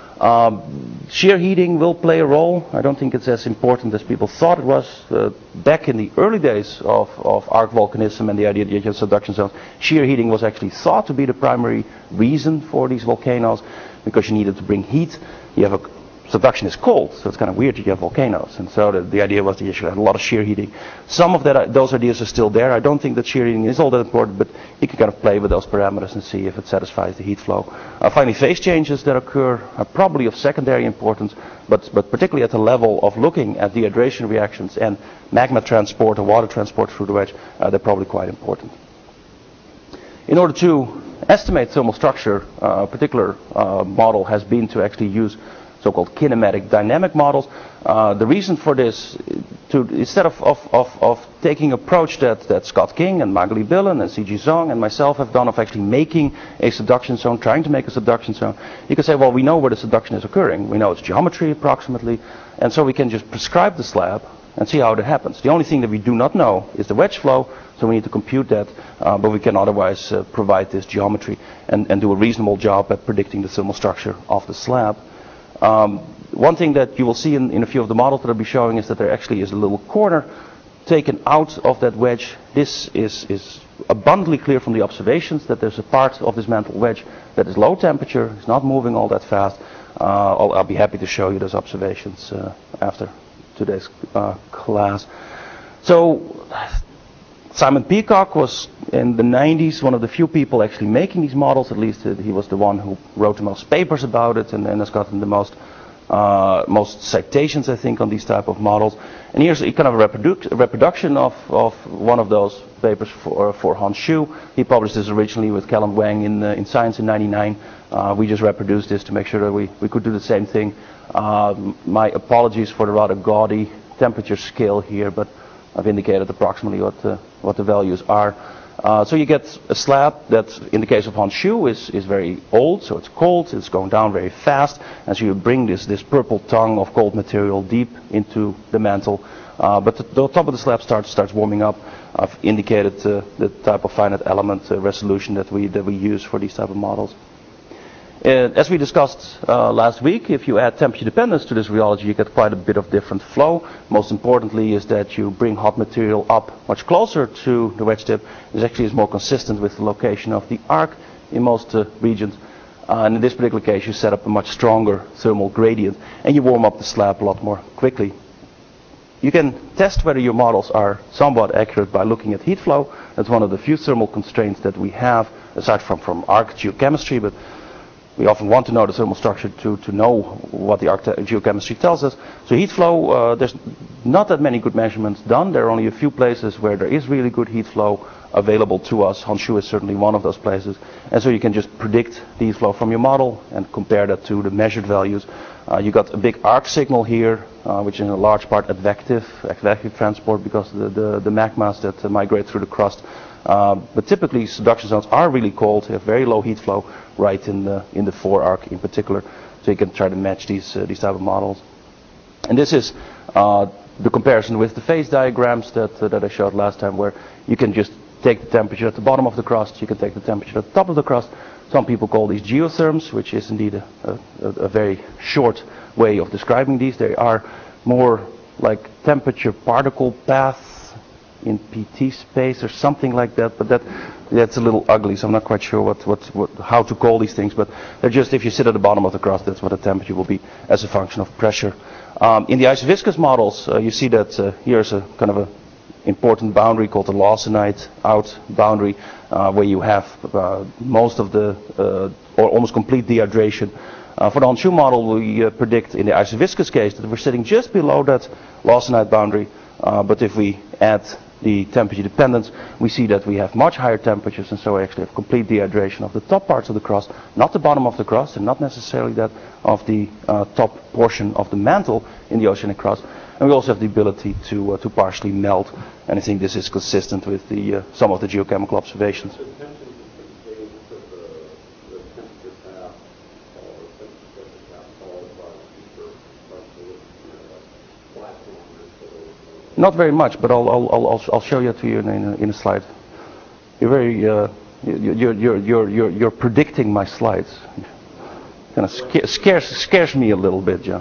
Shear heating will play a role. I don't think it's as important as people thought it was. Back in the early days of arc volcanism and the idea that you have subduction zones, shear heating was actually thought to be the primary reason for these volcanoes, because you needed to bring heat. You have subduction is cold, so it's kind of weird that you have volcanoes. And so the idea was that you should have a lot of shear heating. Some of those ideas are still there. I don't think that shear heating is all that important, but you can kind of play with those parameters and see if it satisfies the heat flow. Finally, phase changes that occur are probably of secondary importance, but particularly at the level of looking at dehydration reactions and magma transport or water transport through the wedge, they're probably quite important. In order to estimate thermal structure, a particular model has been to actually use so-called kinematic dynamic models. The reason for this, instead of taking approach that Scott King and Magali Billen and C.G. Zong and myself have done of actually making a subduction zone, trying to make a subduction zone, you can say, well, we know where the subduction is occurring. We know its geometry approximately, and so we can just prescribe the slab and see how it happens. The only thing that we do not know is the wedge flow, so we need to compute that, but we can otherwise provide this geometry and do a reasonable job at predicting the thermal structure of the slab. One thing that you will see in a few of the models that I'll be showing is that there actually is a little corner taken out of that wedge. This is abundantly clear from the observations that there's a part of this mantle wedge that is low temperature, it's not moving all that fast. I'll be happy to show you those observations after today's class. So Simon Peacock was in the 90s one of the few people actually making these models. At least he was the one who wrote the most papers about it and has gotten the most citations, I think, on these type of models. And here's a kind of a reproduction of one of those papers for Hans Schuh. He published this originally with Callum Wang in Science in '99. We just reproduced this to make sure that we could do the same thing. My apologies for the rather gaudy temperature scale here, but I've indicated approximately what the values are. So you get a slab that, in the case of Honshu, is very old, so it's cold, it's going down very fast, and so you bring this purple tongue of cold material deep into the mantle. But the top of the slab starts warming up. I've indicated the type of finite element resolution that we use for these type of models. As we discussed last week, if you add temperature dependence to this rheology, you get quite a bit of different flow. Most importantly is that you bring hot material up much closer to the wedge tip. This actually is more consistent with the location of the arc in most regions. And in this particular case, you set up a much stronger thermal gradient, and you warm up the slab a lot more quickly. You can test whether your models are somewhat accurate by looking at heat flow. That's one of the few thermal constraints that we have, aside from arc geochemistry, but we often want to know the thermal structure to know what the geochemistry tells us. So heat flow, there's not that many good measurements done. There are only a few places where there is really good heat flow available to us. Honshu is certainly one of those places. And so you can just predict the heat flow from your model and compare that to the measured values. You got a big arc signal here, which is in a large part advective transport because of the magmas that migrate through the crust. But typically subduction zones are really cold. They have very low heat flow right in the forearc in particular. So you can try to match these type of models. And this is the comparison with the phase diagrams that I showed last time, where you can just take the temperature at the bottom of the crust, you can take the temperature at the top of the crust. Some people call these geotherms, which is indeed a very short way of describing these. They are more like temperature particle paths in PT space or something like that, but that's a little ugly, so I'm not quite sure how to call these things, but they're just, if you sit at the bottom of the crust, that's what the temperature will be as a function of pressure. In the isoviscous models, you see that here's a kind of a important boundary called the Lawsonite out boundary, where you have most of the, or almost complete dehydration. For the Honshu model, we predict in the isoviscous case that we're sitting just below that Lawsonite boundary, but if we add the temperature dependence, we see that we have much higher temperatures, and so we actually have complete dehydration of the top parts of the crust, not the bottom of the crust, and not necessarily that of the top portion of the mantle in the oceanic crust. And we also have the ability to partially melt, and I think this is consistent with some of the geochemical observations. The tension contains the temperature path, or temperature path followed by deeper partial flat kilometers. Not very much, but I'll show you to you in a slide. You're very you're predicting my slides. Kind of scares me a little bit, John.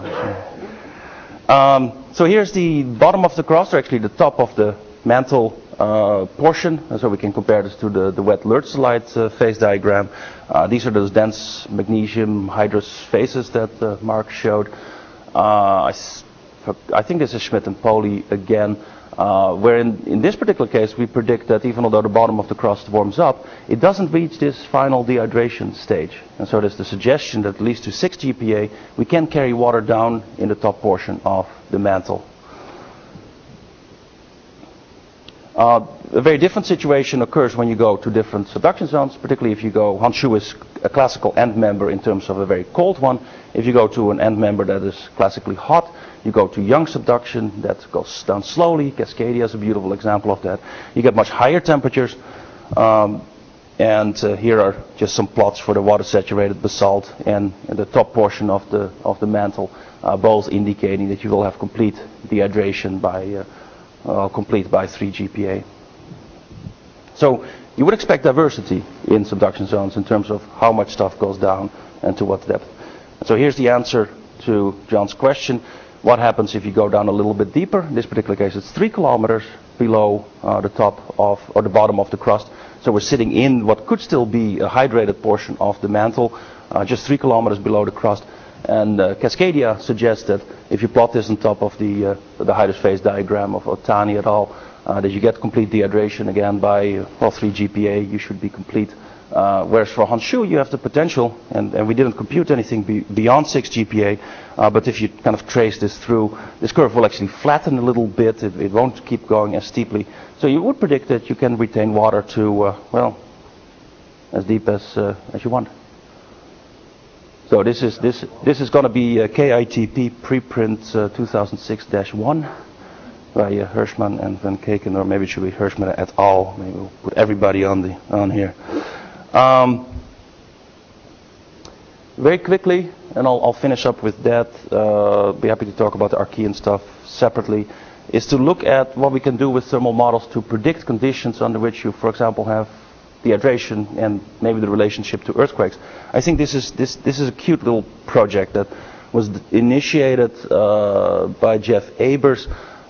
So here's the bottom of the crust, or actually the top of the mantle portion, and so we can compare this to the wet Lurtzolite phase diagram. These are those dense magnesium hydrous phases that Mark showed. I think this is Schmidt and Poli again, where in this particular case we predict that even although the bottom of the crust warms up, it doesn't reach this final dehydration stage. And so there's the suggestion that at least to 6 GPa we can carry water down in the top portion of the mantle. A very different situation occurs when you go to different subduction zones, particularly if you go, Honshu is a classical end member in terms of a very cold one. If you go to an end member that is classically hot, you go to young subduction that goes down slowly. Cascadia is a beautiful example of that. You get much higher temperatures, and here are just some plots for the water-saturated basalt and the top portion of the mantle, both indicating that you will have complete dehydration by complete by 3 GPa. So you would expect diversity in subduction zones in terms of how much stuff goes down and to what depth. So here's the answer to John's question. What happens if you go down a little bit deeper? In this particular case, it's 3 kilometers below the top of, or the bottom of the crust. So we're sitting in what could still be a hydrated portion of the mantle, just 3 kilometers below the crust. And Cascadia suggests that if you plot this on top of the hydrous phase diagram of Otani et al., that you get complete dehydration again by 3 GPa. You should be complete. Whereas for Honshu, you have the potential, and we didn't compute anything beyond 6 GPa, but if you kind of trace this through, this curve will actually flatten a little bit. It won't keep going as steeply. So you would predict that you can retain water to, well, as deep as you want. So this is going to be KITP preprint 2006-1, by Hirschman and Van Keken, or maybe it should be Hirschman et al. Maybe we'll put everybody on here. Very quickly, and I'll finish up with that. Be happy to talk about the Archean stuff separately. Is to look at what we can do with thermal models to predict conditions under which you, for example, have dehydration and maybe the relationship to earthquakes. I think this is a cute little project that was initiated by Jeff Abers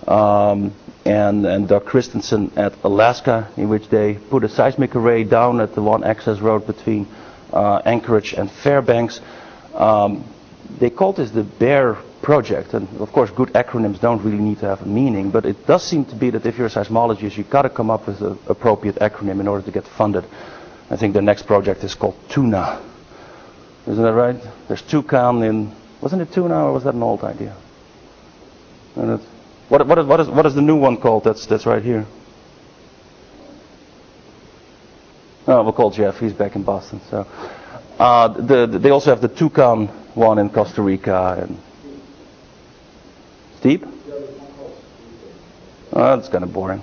and Doug Christensen at Alaska, in which they put a seismic array down at the one access road between Anchorage and Fairbanks. They called this the BEAR project, and of course good acronyms don't really need to have a meaning, but it does seem to be that if you're a seismologist, you've got to come up with an appropriate acronym in order to get funded. I think the next project is called TUNA. Isn't that right? There's Toucan in, wasn't it Tuna, or was that an old idea? And what is the new one called? That's right here. Oh, we'll call Jeff. He's back in Boston. So they also have the Toucan one in Costa Rica. And Steep? Oh, that's kind of boring.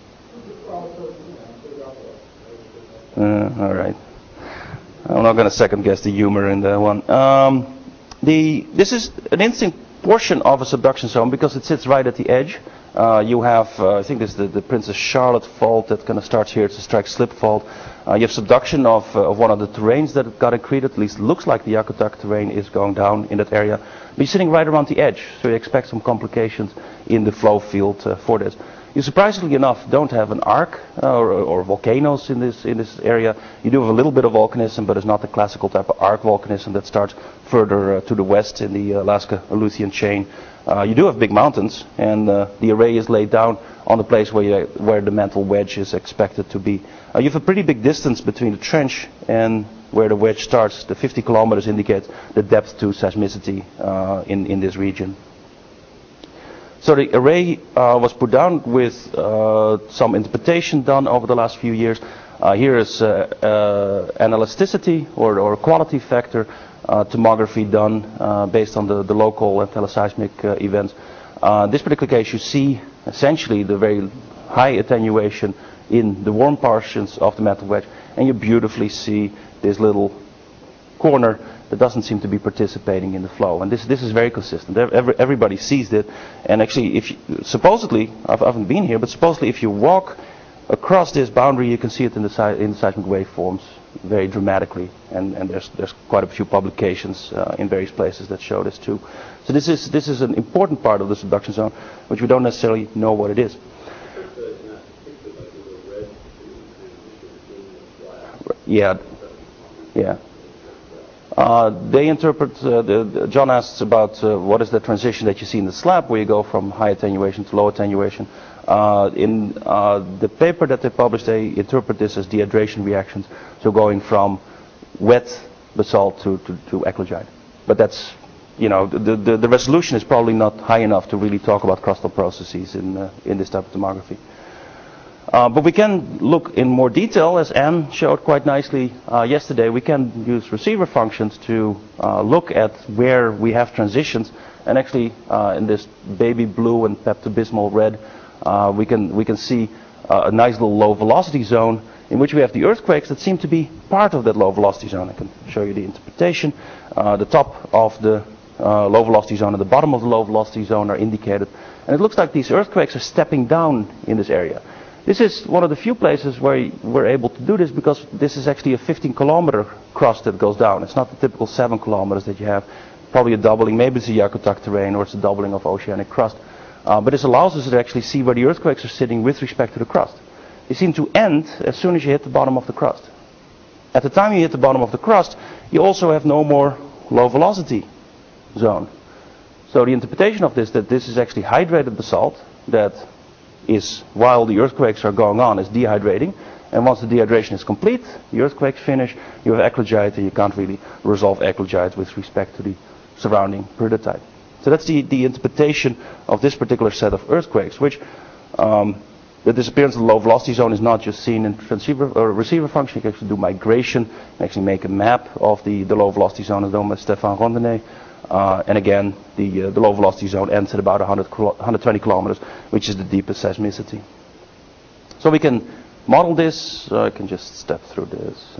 All right. I'm not going to second guess the humor in that one. This is an interesting portion of a subduction zone because it sits right at the edge. You have, I think this is the Princess Charlotte fault that kind of starts here. It's a strike slip fault. You have subduction of one of the terrains that got accreted. At least looks like the Yakutak terrain is going down in that area. But you're sitting right around the edge, so you expect some complications in the flow field for this. You surprisingly enough don't have an arc or volcanoes in this area. You do have a little bit of volcanism, but it's not the classical type of arc volcanism that starts further to the west in the Alaska-Aleutian chain. You do have big mountains, and the array is laid down on the place where the mantle wedge is expected to be. You have a pretty big distance between the trench and where the wedge starts. The 50 kilometers indicates the depth to seismicity in this region. So the array was put down with some interpretation done over the last few years. Here is an elasticity or quality factor tomography done based on the local and teleseismic events. This particular case, you see essentially the very high attenuation in the warm portions of the mantle wedge, and you beautifully see this little corner that doesn't seem to be participating in the flow. And this is very consistent. Everybody sees it. And actually, supposedly, I haven't been here, but supposedly if you walk across this boundary, you can see it in the seismic waveforms very dramatically. And there's quite a few publications in various places that show this too. So this is an important part of the subduction zone, which we don't necessarily know what it is. Yeah. They interpret, John asks about what is the transition that you see in the slab where you go from high attenuation to low attenuation. In the paper that they published, they interpret this as dehydration reactions, so going from wet basalt to eclogite. But that's, the resolution is probably not high enough to really talk about crustal processes in this type of tomography. But we can look in more detail, as Anne showed quite nicely yesterday. We can use receiver functions to look at where we have transitions. And actually, in this baby blue and Pepto-Bismol red, we can see a nice little low velocity zone in which we have the earthquakes that seem to be part of that low velocity zone. I can show you the interpretation. The top of the low velocity zone and the bottom of the low velocity zone are indicated. And it looks like these earthquakes are stepping down in this area. This is one of the few places where we're able to do this because this is actually a 15-kilometer crust that goes down. It's not the typical 7 kilometers that you have. Probably a doubling. Maybe it's a Yakutak terrain or it's a doubling of oceanic crust. But this allows us to actually see where the earthquakes are sitting with respect to the crust. They seem to end as soon as you hit the bottom of the crust. At the time you hit the bottom of the crust, you also have no more low velocity zone. So the interpretation of this, that this is actually hydrated basalt that is, while the earthquakes are going on, is dehydrating. And once the dehydration is complete, the earthquakes finish, you have eclogite, and you can't really resolve eclogite with respect to the surrounding peridotite. So that's the interpretation of this particular set of earthquakes, which the disappearance of the low velocity zone is not just seen in transceiver or receiver function. You can actually do migration, and actually make a map of the low velocity zone as done by Stéphane Rondenet. And again, the low velocity zone ends at about 120 kilometers, which is the deepest seismicity. So we can model this. I can just step through this.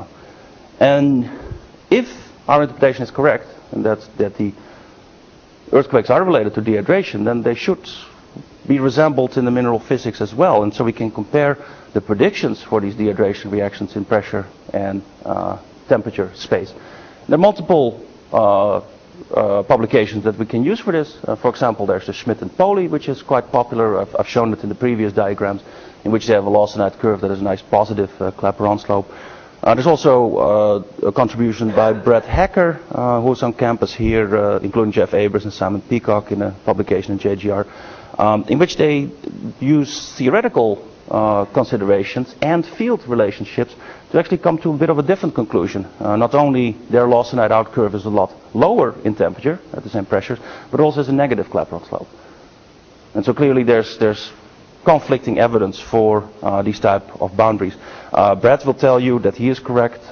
And if our interpretation is correct, and that the earthquakes are related to dehydration, then they should be resembled in the mineral physics as well. And so we can compare the predictions for these dehydration reactions in pressure and temperature space. There are multiple publications that we can use for this. For example, there's the Schmidt and Poli, which is quite popular. I've shown it in the previous diagrams, in which they have a Lawsonite curve that is a nice positive Clapeyron slope. There's also a contribution by Brett Hacker, who's on campus here, including Jeff Abers and Simon Peacock in a publication in JGR, in which they use theoretical considerations and field relationships to actually come to a bit of a different conclusion. Not only their Lawsonite out curve is a lot lower in temperature at the same pressures, but also has a negative Clapeyron slope. And so clearly there's conflicting evidence for these type of boundaries. Brett will tell you that he is correct.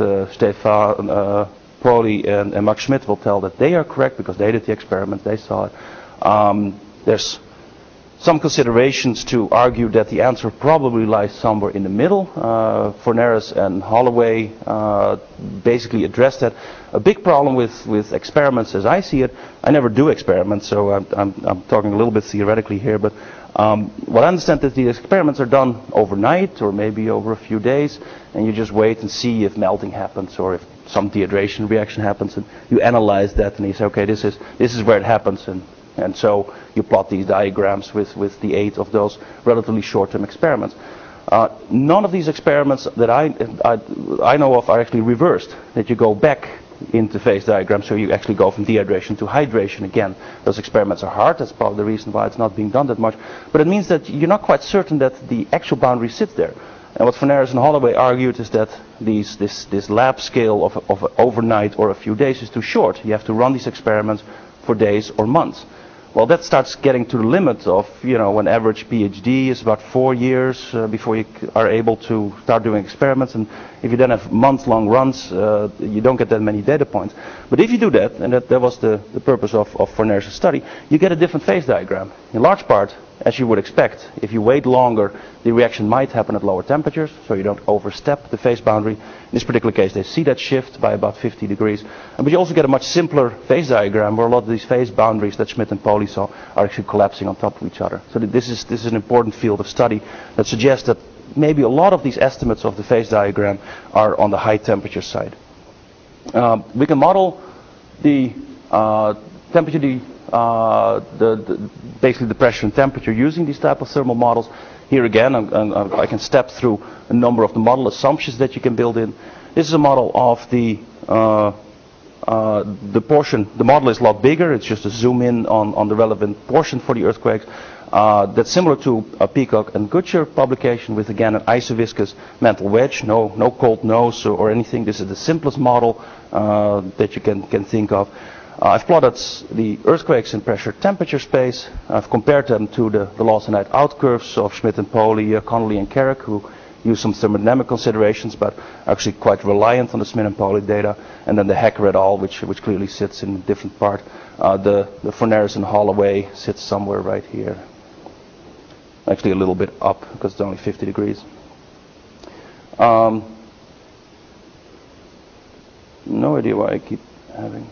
Stefan Poli and Max Schmidt will tell that they are correct because they did the experiment, they saw it. There's some considerations to argue that the answer probably lies somewhere in the middle. Fornaris and Holloway basically addressed that. A big problem with experiments as I see it, I never do experiments, so I'm talking a little bit theoretically here, but what I understand is the experiments are done overnight or maybe over a few days, and you just wait and see if melting happens or if some dehydration reaction happens, and you analyze that and you say, okay, this is where it happens, and so you plot these diagrams with the aid of those relatively short-term experiments. None of these experiments that I know of are actually reversed, that you go back into phase diagrams, so you actually go from dehydration to hydration again. Those experiments are hard, that's probably the reason why it's not being done that much, but it means that you're not quite certain that the actual boundary sits there. And what Fornaris and Holloway argued is that this lab scale of overnight or a few days is too short. You have to run these experiments for days or months. Well, that starts getting to the limit of, an average PhD is about 4 years before you are able to start doing experiments. And if you then have month-long runs, you don't get that many data points. But if you do that, and that was the purpose of Fornaris' study, you get a different phase diagram. In large part, as you would expect, if you wait longer, the reaction might happen at lower temperatures, so you don't overstep the phase boundary. In this particular case, they see that shift by about 50 degrees. But you also get a much simpler phase diagram where a lot of these phase boundaries that Schmidt and Poli saw are actually collapsing on top of each other. So this is an important field of study that suggests that maybe a lot of these estimates of the phase diagram are on the high temperature side. We can model the temperature, basically the pressure and temperature using these type of thermal models. Here again, I can step through a number of the model assumptions that you can build in. This is a model of the portion. The model is a lot bigger. It's just a zoom in on the relevant portion for the earthquakes. That's similar to a Peacock and Goodyear publication with, again, an isoviscous mantle wedge, no cold nose or anything. This is the simplest model that you can think of. I've plotted the earthquakes in pressure temperature space. I've compared them to the Lawsonite out curves of Schmidt and Poli, Connolly and Carrick, who use some thermodynamic considerations, but actually quite reliant on the Schmidt and Poli data. And then the Hacker et al., which clearly sits in a different part. The Fornaris and Holloway sits somewhere right here. Actually a little bit up, because it's only 50 degrees. No idea why I keep having...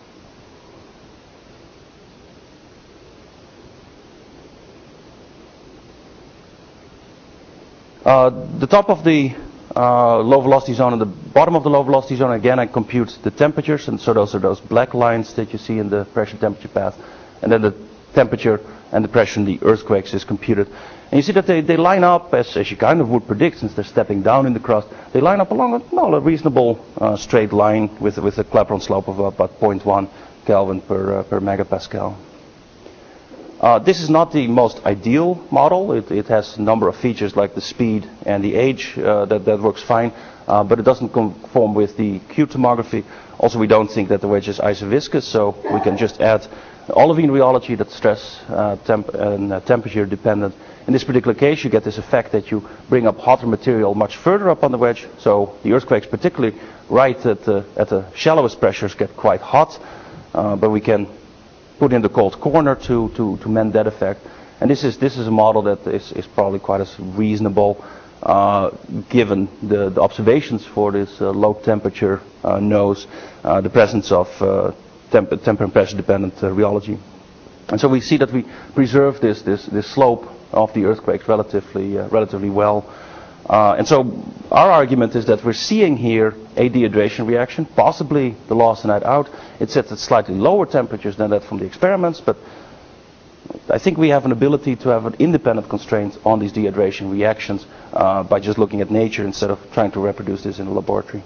the top of the low velocity zone and the bottom of the low velocity zone, again, I compute the temperatures, and so those are those black lines that you see in the pressure temperature path. And then the temperature and the pressure in the earthquakes is computed. And you see that they line up, as you kind of would predict, since they're stepping down in the crust, they line up along a reasonable straight line with a Clapeyron slope of about 0.1 Kelvin per megapascal. This is not the most ideal model. It has a number of features like the speed and the age that works fine, but it doesn't conform with the Q tomography. Also, we don't think that the wedge is isoviscous, so we can just add olivine rheology that's stress and temperature dependent. In this particular case, you get this effect that you bring up hotter material much further up on the wedge, so the earthquakes, particularly right at the shallowest pressures, get quite hot. but we can put in the cold corner to mend that effect. And this is a model that is probably quite as reasonable given the observations for this low temperature nose, the presence of temperature and pressure dependent rheology. And so we see that we preserve this slope of the earthquakes relatively well. And so our argument is that we're seeing here a dehydration reaction, possibly the loss night out. It's at slightly lower temperatures than that from the experiments, but I think we have an ability to have an independent constraint on these dehydration reactions by just looking at nature instead of trying to reproduce this in a laboratory.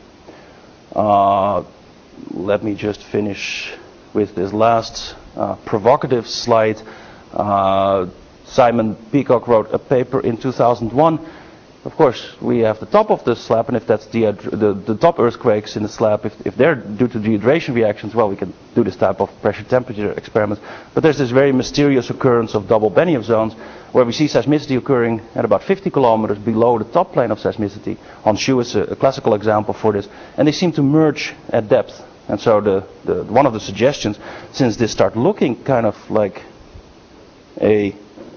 Let me just finish with this last provocative slide. Simon Peacock wrote a paper in 2001. Of course, we have the top of the slab, and if that's the top earthquakes in the slab, if they're due to dehydration reactions, well, we can do this type of pressure temperature experiments. But there's this very mysterious occurrence of double Benioff zones, where we see seismicity occurring at about 50 kilometers below the top plane of seismicity. Honshu is a classical example for this, and they seem to merge at depth. And so one of the suggestions, since this start looking kind of like a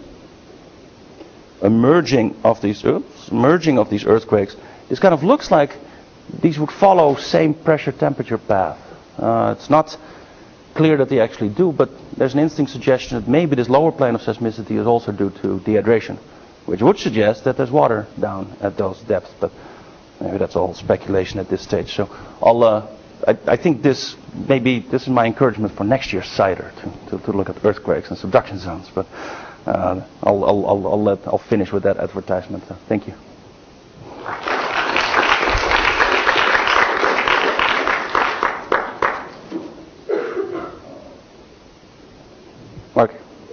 merging of these earthquakes, this kind of looks like these would follow same pressure temperature path. It's not clear that they actually do, but there's an interesting suggestion that maybe this lower plane of seismicity is also due to dehydration, which would suggest that there's water down at those depths, but maybe that's all speculation at this stage. So I think this is my encouragement for next year's CIDR to look at earthquakes and subduction zones, but I'll finish with that advertisement. Thank you. Mark.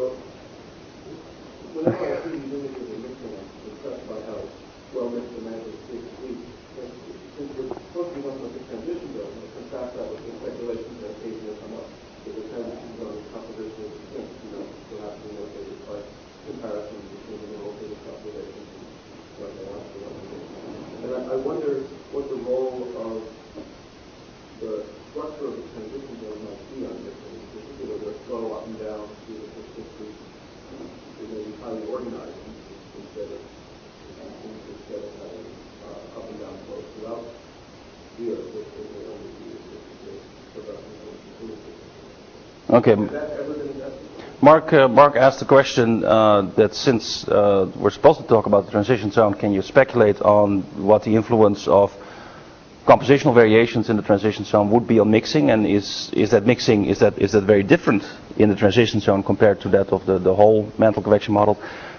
Whenever I see these images of mixing, I'm impressed by how well mixed the magic is. Since we're supposed to be talking about the transition zone, let's contrast that with the speculations that occasionally come up. That the transition zone composition is distinct, perhaps we know that it's like comparison between the mineral physics observations and what they want to do. And I wonder what the role of the structure of the transition zone might be on mixing, in particular the flow up and down through the persistence. It may be highly organized instead of having up and down flows throughout the earth, which is the only production of Okay. Has that ever been invested? Mark asked the question that since we're supposed to talk about the transition zone, can you speculate on what the influence of compositional variations in the transition zone would be on mixing, and is that mixing is that very different in the transition zone compared to that of the whole mantle convection model?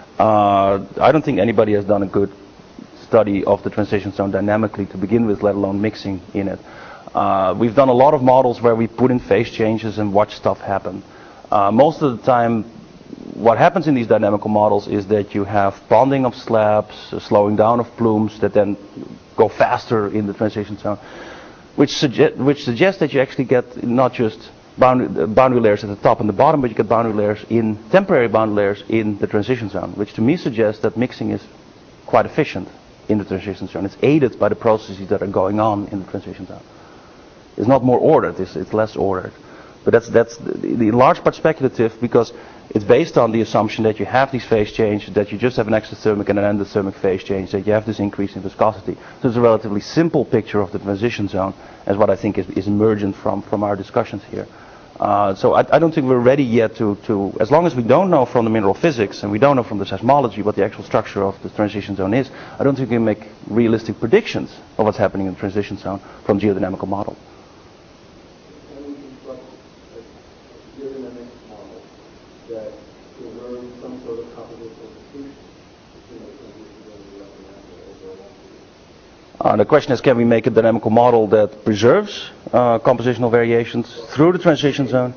I don't think anybody has done a good study of the transition zone dynamically to begin with, let alone mixing in it. We've done a lot of models where we put in phase changes and watch stuff happen. Most of the time, what happens in these dynamical models is that you have bonding of slabs, a slowing down of plumes that then go faster in the transition zone, which suggests that you actually get not just boundary layers at the top and the bottom, but you get temporary boundary layers in the transition zone, which to me suggests that mixing is quite efficient in the transition zone. It's aided by the processes that are going on in the transition zone. It's not more ordered, it's less ordered. But that's the large part speculative, because it's based on the assumption that you have these phase changes, that you just have an exothermic and an endothermic phase change, that you have this increase in viscosity. So it's a relatively simple picture of the transition zone, as what I think is emergent from our discussions here. So I don't think we're ready yet to, as long as we don't know from the mineral physics and we don't know from the seismology what the actual structure of the transition zone is, I don't think we can make realistic predictions of what's happening in the transition zone from geodynamical model. That preserve some sort of compositional distinction between the transition zone and the upper mantle over a long period. The question is, can we make a dynamical model that preserves compositional variations through the transition zone?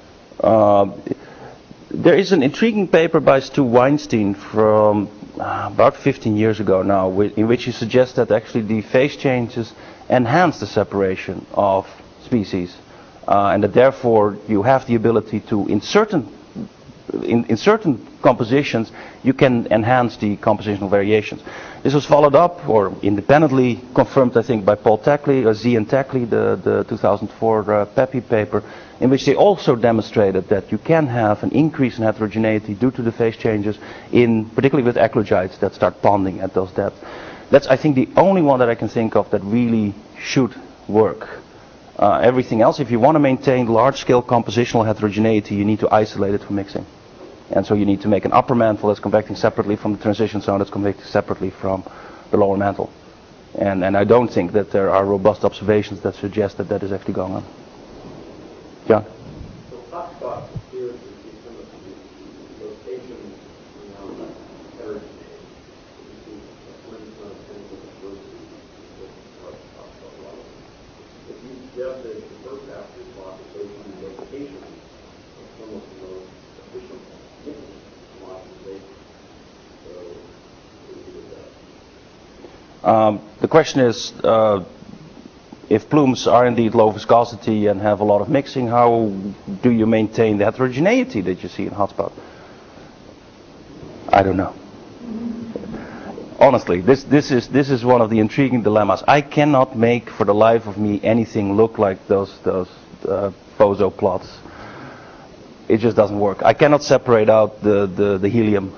There is an intriguing paper by Stu Weinstein from about 15 years ago now, in which he suggests that actually the phase changes enhance the separation of species, and that therefore you have the ability to, in certain in certain compositions, you can enhance the compositional variations. This was followed up or independently confirmed, I think, by Paul Tackley, or Z and Tackley, the 2004 PEPI paper, in which they also demonstrated that you can have an increase in heterogeneity due to the phase changes, particularly with eclogites that start bonding at those depths. That's, I think, the only one that I can think of that really should work. Everything else, if you want to maintain large-scale compositional heterogeneity, you need to isolate it from mixing. And so you need to make an upper mantle that's convecting separately from the transition zone that's convecting separately from the lower mantle. And I don't think that there are robust observations that suggest that that is actually going on. John? So hotspot appears to be some of the locations around heterogeneity. You see a tremendous amount of chemical diversity with hotspot levels. If you suggest that the first half of your talk is based on the locations of some of the most efficient homogenization. So, what do you do with that? The question is, if plumes are indeed low viscosity and have a lot of mixing, how do you maintain the heterogeneity that you see in hotspot? I don't know. Honestly, this is one of the intriguing dilemmas. I cannot make for the life of me anything look like those Pozo plots. It just doesn't work. I cannot separate out the helium.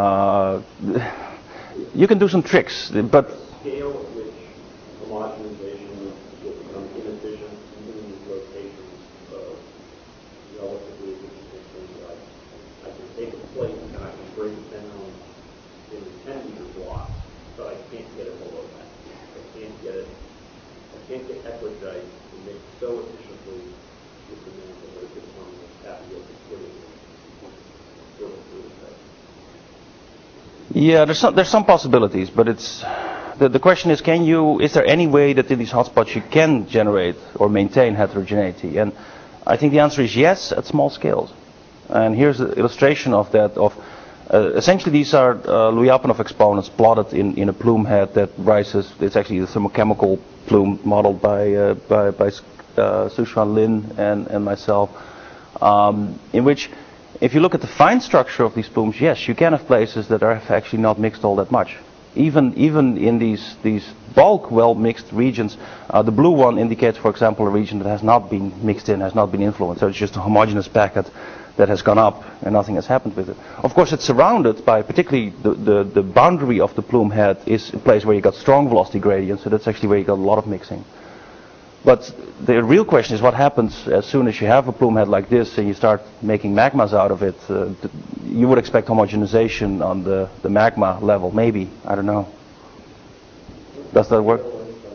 You can do some tricks, but Scale at which homogenization will become inefficient even in these locations of relatively efficient things. I can take a plate and I can break it down in 10-meter blocks, but I can't get it below that. I can't get eclogite to mix so efficiently with the mantle that it becomes happy with the splitting sort of fluid type. yeah, there's some possibilities, but it's the question is, is there any way that in these hotspots you can generate or maintain heterogeneity? And I think the answer is yes, at small scales. And here's an illustration of that. Essentially, these are Lyapunov exponents plotted in a plume head that rises. It's actually a thermochemical plume modeled by Suxuan Lin and myself, in which, if you look at the fine structure of these plumes, yes, you can have places that have actually not mixed all that much. Even in these bulk well-mixed regions, the blue one indicates, for example, a region that has not been mixed in, has not been influenced. So it's just a homogeneous packet that has gone up and nothing has happened with it. Of course, it's surrounded by, particularly the boundary of the plume head is a place where you got strong velocity gradients, so that's actually where you got a lot of mixing. But the real question is what happens as soon as you have a plume head like this and you start making magmas out of it. You would expect homogenization on the magma level, maybe. I don't know. Does that work?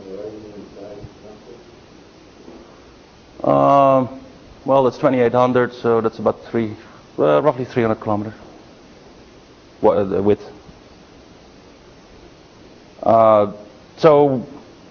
Well, it's 2800, so that's about roughly 300 kilometers width. So,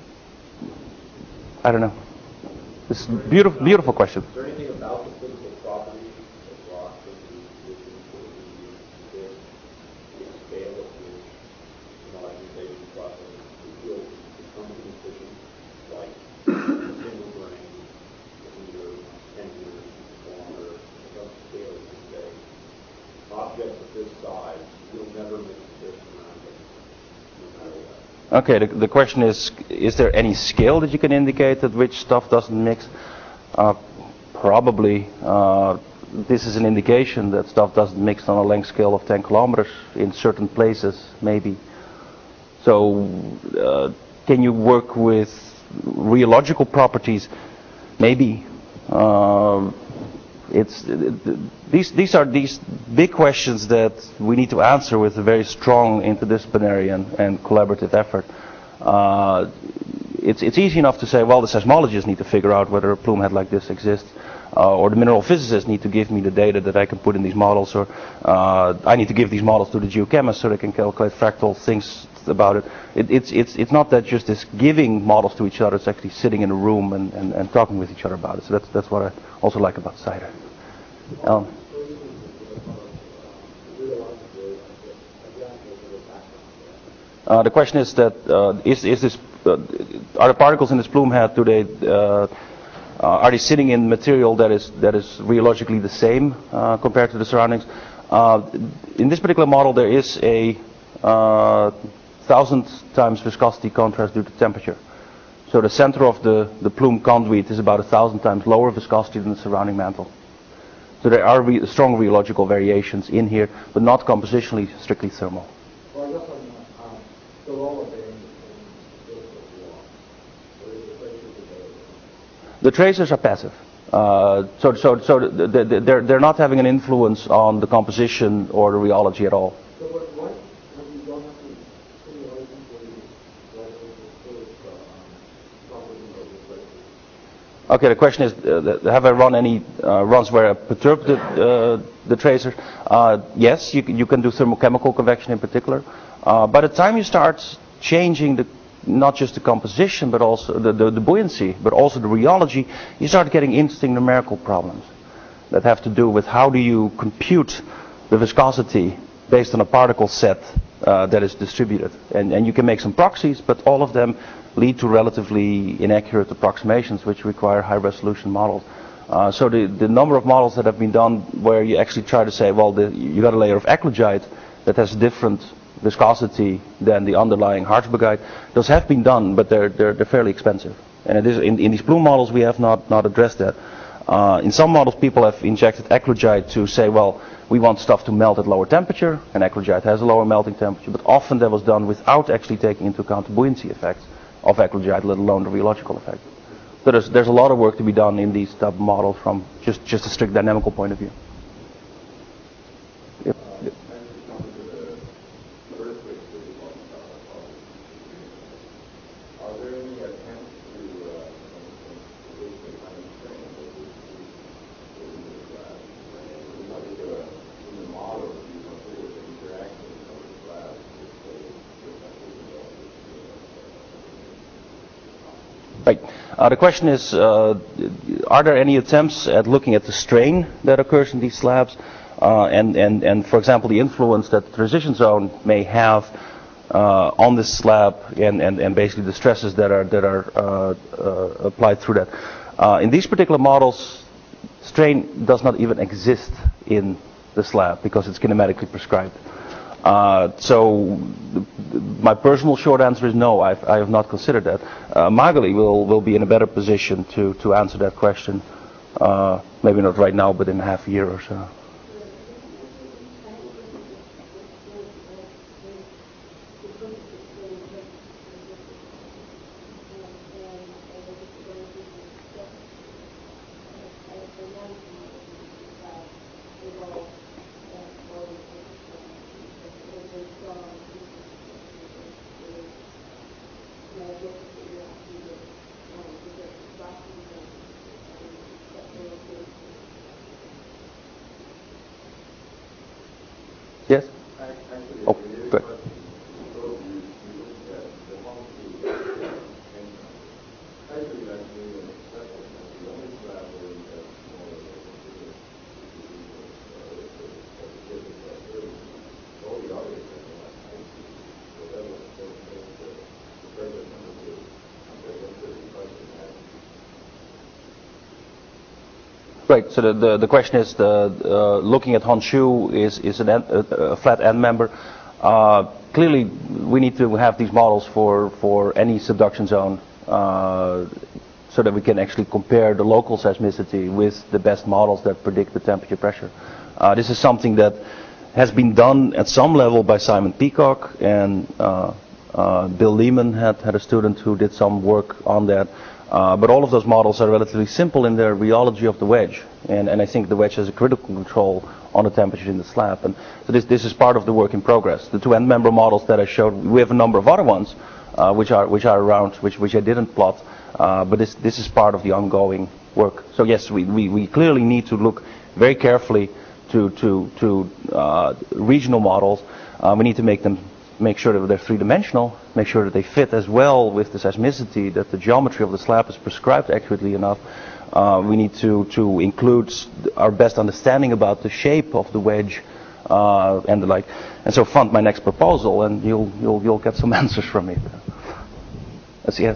I don't know. This is a beautiful question. Is there anything about the physical properties of rocks that you the scale at which homogenization processes will become inefficient, like single grain, meter, 10 meters, kilometer, some scale you can say, objects of this size, you'll never make this around it, no matter what. Okay, the question is there any scale that you can indicate at which stuff doesn't mix? Probably. This is an indication that stuff doesn't mix on a length scale of 10 kilometers in certain places, maybe. So, can you work with rheological properties? Maybe. These are these big questions that we need to answer with a very strong interdisciplinary and collaborative effort. It's easy enough to say, well, the seismologists need to figure out whether a plume head like this exists, or the mineral physicists need to give me the data that I can put in these models, or I need to give these models to the geochemists so they can calculate fractal things about it. It's not that just this giving models to each other, it's actually sitting in a room and talking with each other about it. So that's what I also like about CIDR. The question is that are the particles in this plume head, are they sitting in material that is rheologically the same compared to the surroundings? In this particular model, there is a 1,000 times viscosity contrast due to temperature. So the center of the plume conduit is about 1,000 times lower viscosity than the surrounding mantle. So there are strong rheological variations in here, but not compositionally strictly thermal. Well, I guess on the roller bearing the tracers are passive. They're not having an influence on the composition or the rheology at all. So what have you done with simulations where you Okay, the question is, have I run any runs where I perturbed the tracer? Yes, you can do thermochemical convection in particular. By the time you start changing not just the composition, but also the buoyancy, but also the rheology, you start getting interesting numerical problems that have to do with how do you compute the viscosity based on a particle set that is distributed. And you can make some proxies, but all of them lead to relatively inaccurate approximations which require high resolution models. So the number of models that have been done where you actually try to say, well, you got a layer of eclogite that has different viscosity than the underlying Harzburgite. Those have been done, but they're fairly expensive. And it is in these plume models we have not addressed that. In some models people have injected eclogite to say, well, we want stuff to melt at lower temperature, and eclogite has a lower melting temperature, but often that was done without actually taking into account the buoyancy effects of eclogite, let alone the rheological effect. So there's a lot of work to be done in these type of models from just a strict dynamical point of view. Yep. Yep. Are there any attempts to in the model you consider the interaction of the slab Right. The question is, are there any attempts at looking at the strain that occurs in these slabs, and for example, the influence that the transition zone may have on this slab, and basically the stresses that are applied through that. In these particular models, strain does not even exist in the slab because it's kinematically prescribed. So my personal short answer is no, I have not considered that. Magali will be in a better position to answer that question, maybe not right now, but in half a year or so. Yes? Oh, good. Right. So the question is, looking at Honshu is a flat end member. Clearly, we need to have these models for any subduction zone, so that we can actually compare the local seismicity with the best models that predict the temperature pressure. This is something that has been done at some level by Simon Peacock, and Bill Lehman had a student who did some work on that. But all of those models are relatively simple in their rheology of the wedge, and I think the wedge has a critical control on the temperature in the slab. And so this is part of the work in progress. The two end member models that I showed, we have a number of other ones which are around, which I didn't plot, but this is part of the ongoing work. So yes, we clearly need to look very carefully to regional models. We need to make sure that they're three-dimensional, make sure that they fit as well with the seismicity, that the geometry of the slab is prescribed accurately enough. We need to include our best understanding about the shape of the wedge and the like. And so fund my next proposal, and you'll get some answers from me. Yes.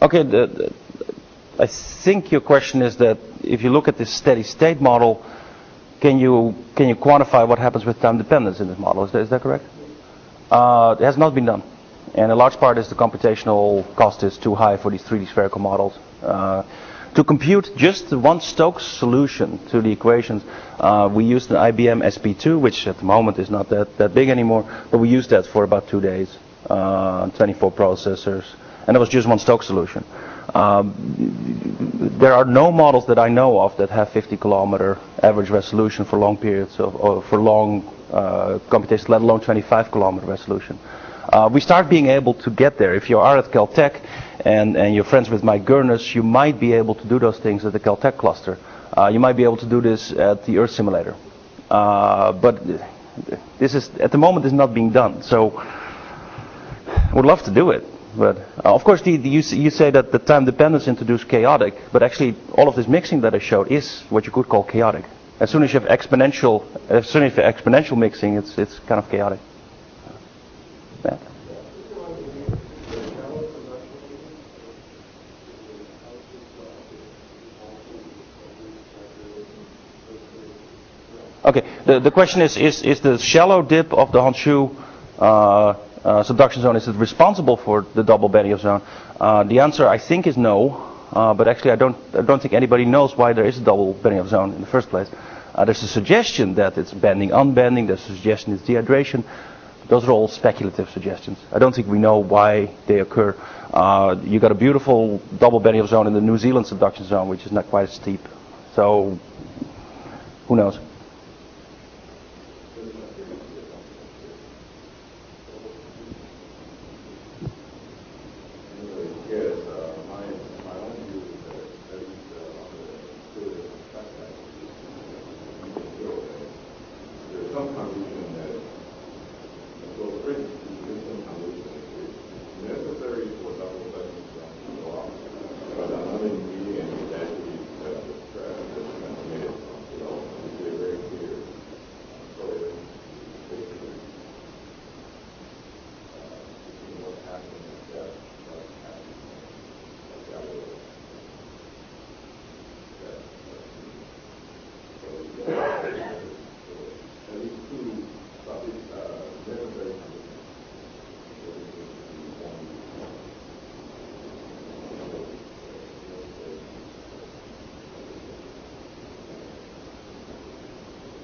Okay, I think your question is that if you look at this steady state model, can you quantify what happens with time dependence in this model? Is that correct? It has not been done. And a large part is the computational cost is too high for these 3D spherical models. To compute just the one Stokes solution to the equations, we used an IBM SP2, which at the moment is not that big anymore, but we used that for about 2 days, 24 processors, and it was just one Stokes solution. There are no models that I know of that have 50-kilometer average resolution for long periods or for long computations, let alone 25-kilometer resolution. We start being able to get there. If you are at Caltech and you're friends with Mike Gurness, you might be able to do those things at the Caltech cluster. You might be able to do this at the Earth simulator. But this is, at the moment, is not being done. So I would love to do it. But of course, you say that the time dependence introduced chaotic, but actually all of this mixing that I showed is what you could call chaotic. As soon as you have exponential mixing, it's kind of chaotic. Yeah. Okay, the question is the shallow dip of the Honshu subduction zone, is it responsible for the double Benioff zone? The answer, I think, is no. But actually, I don't think anybody knows why there is a double Benioff zone in the first place. There's a suggestion that it's bending, unbending. There's a suggestion it's dehydration. Those are all speculative suggestions. I don't think we know why they occur. You got a beautiful double Benioff zone in the New Zealand subduction zone, which is not quite as steep. So, who knows?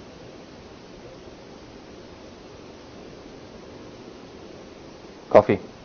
Coffee.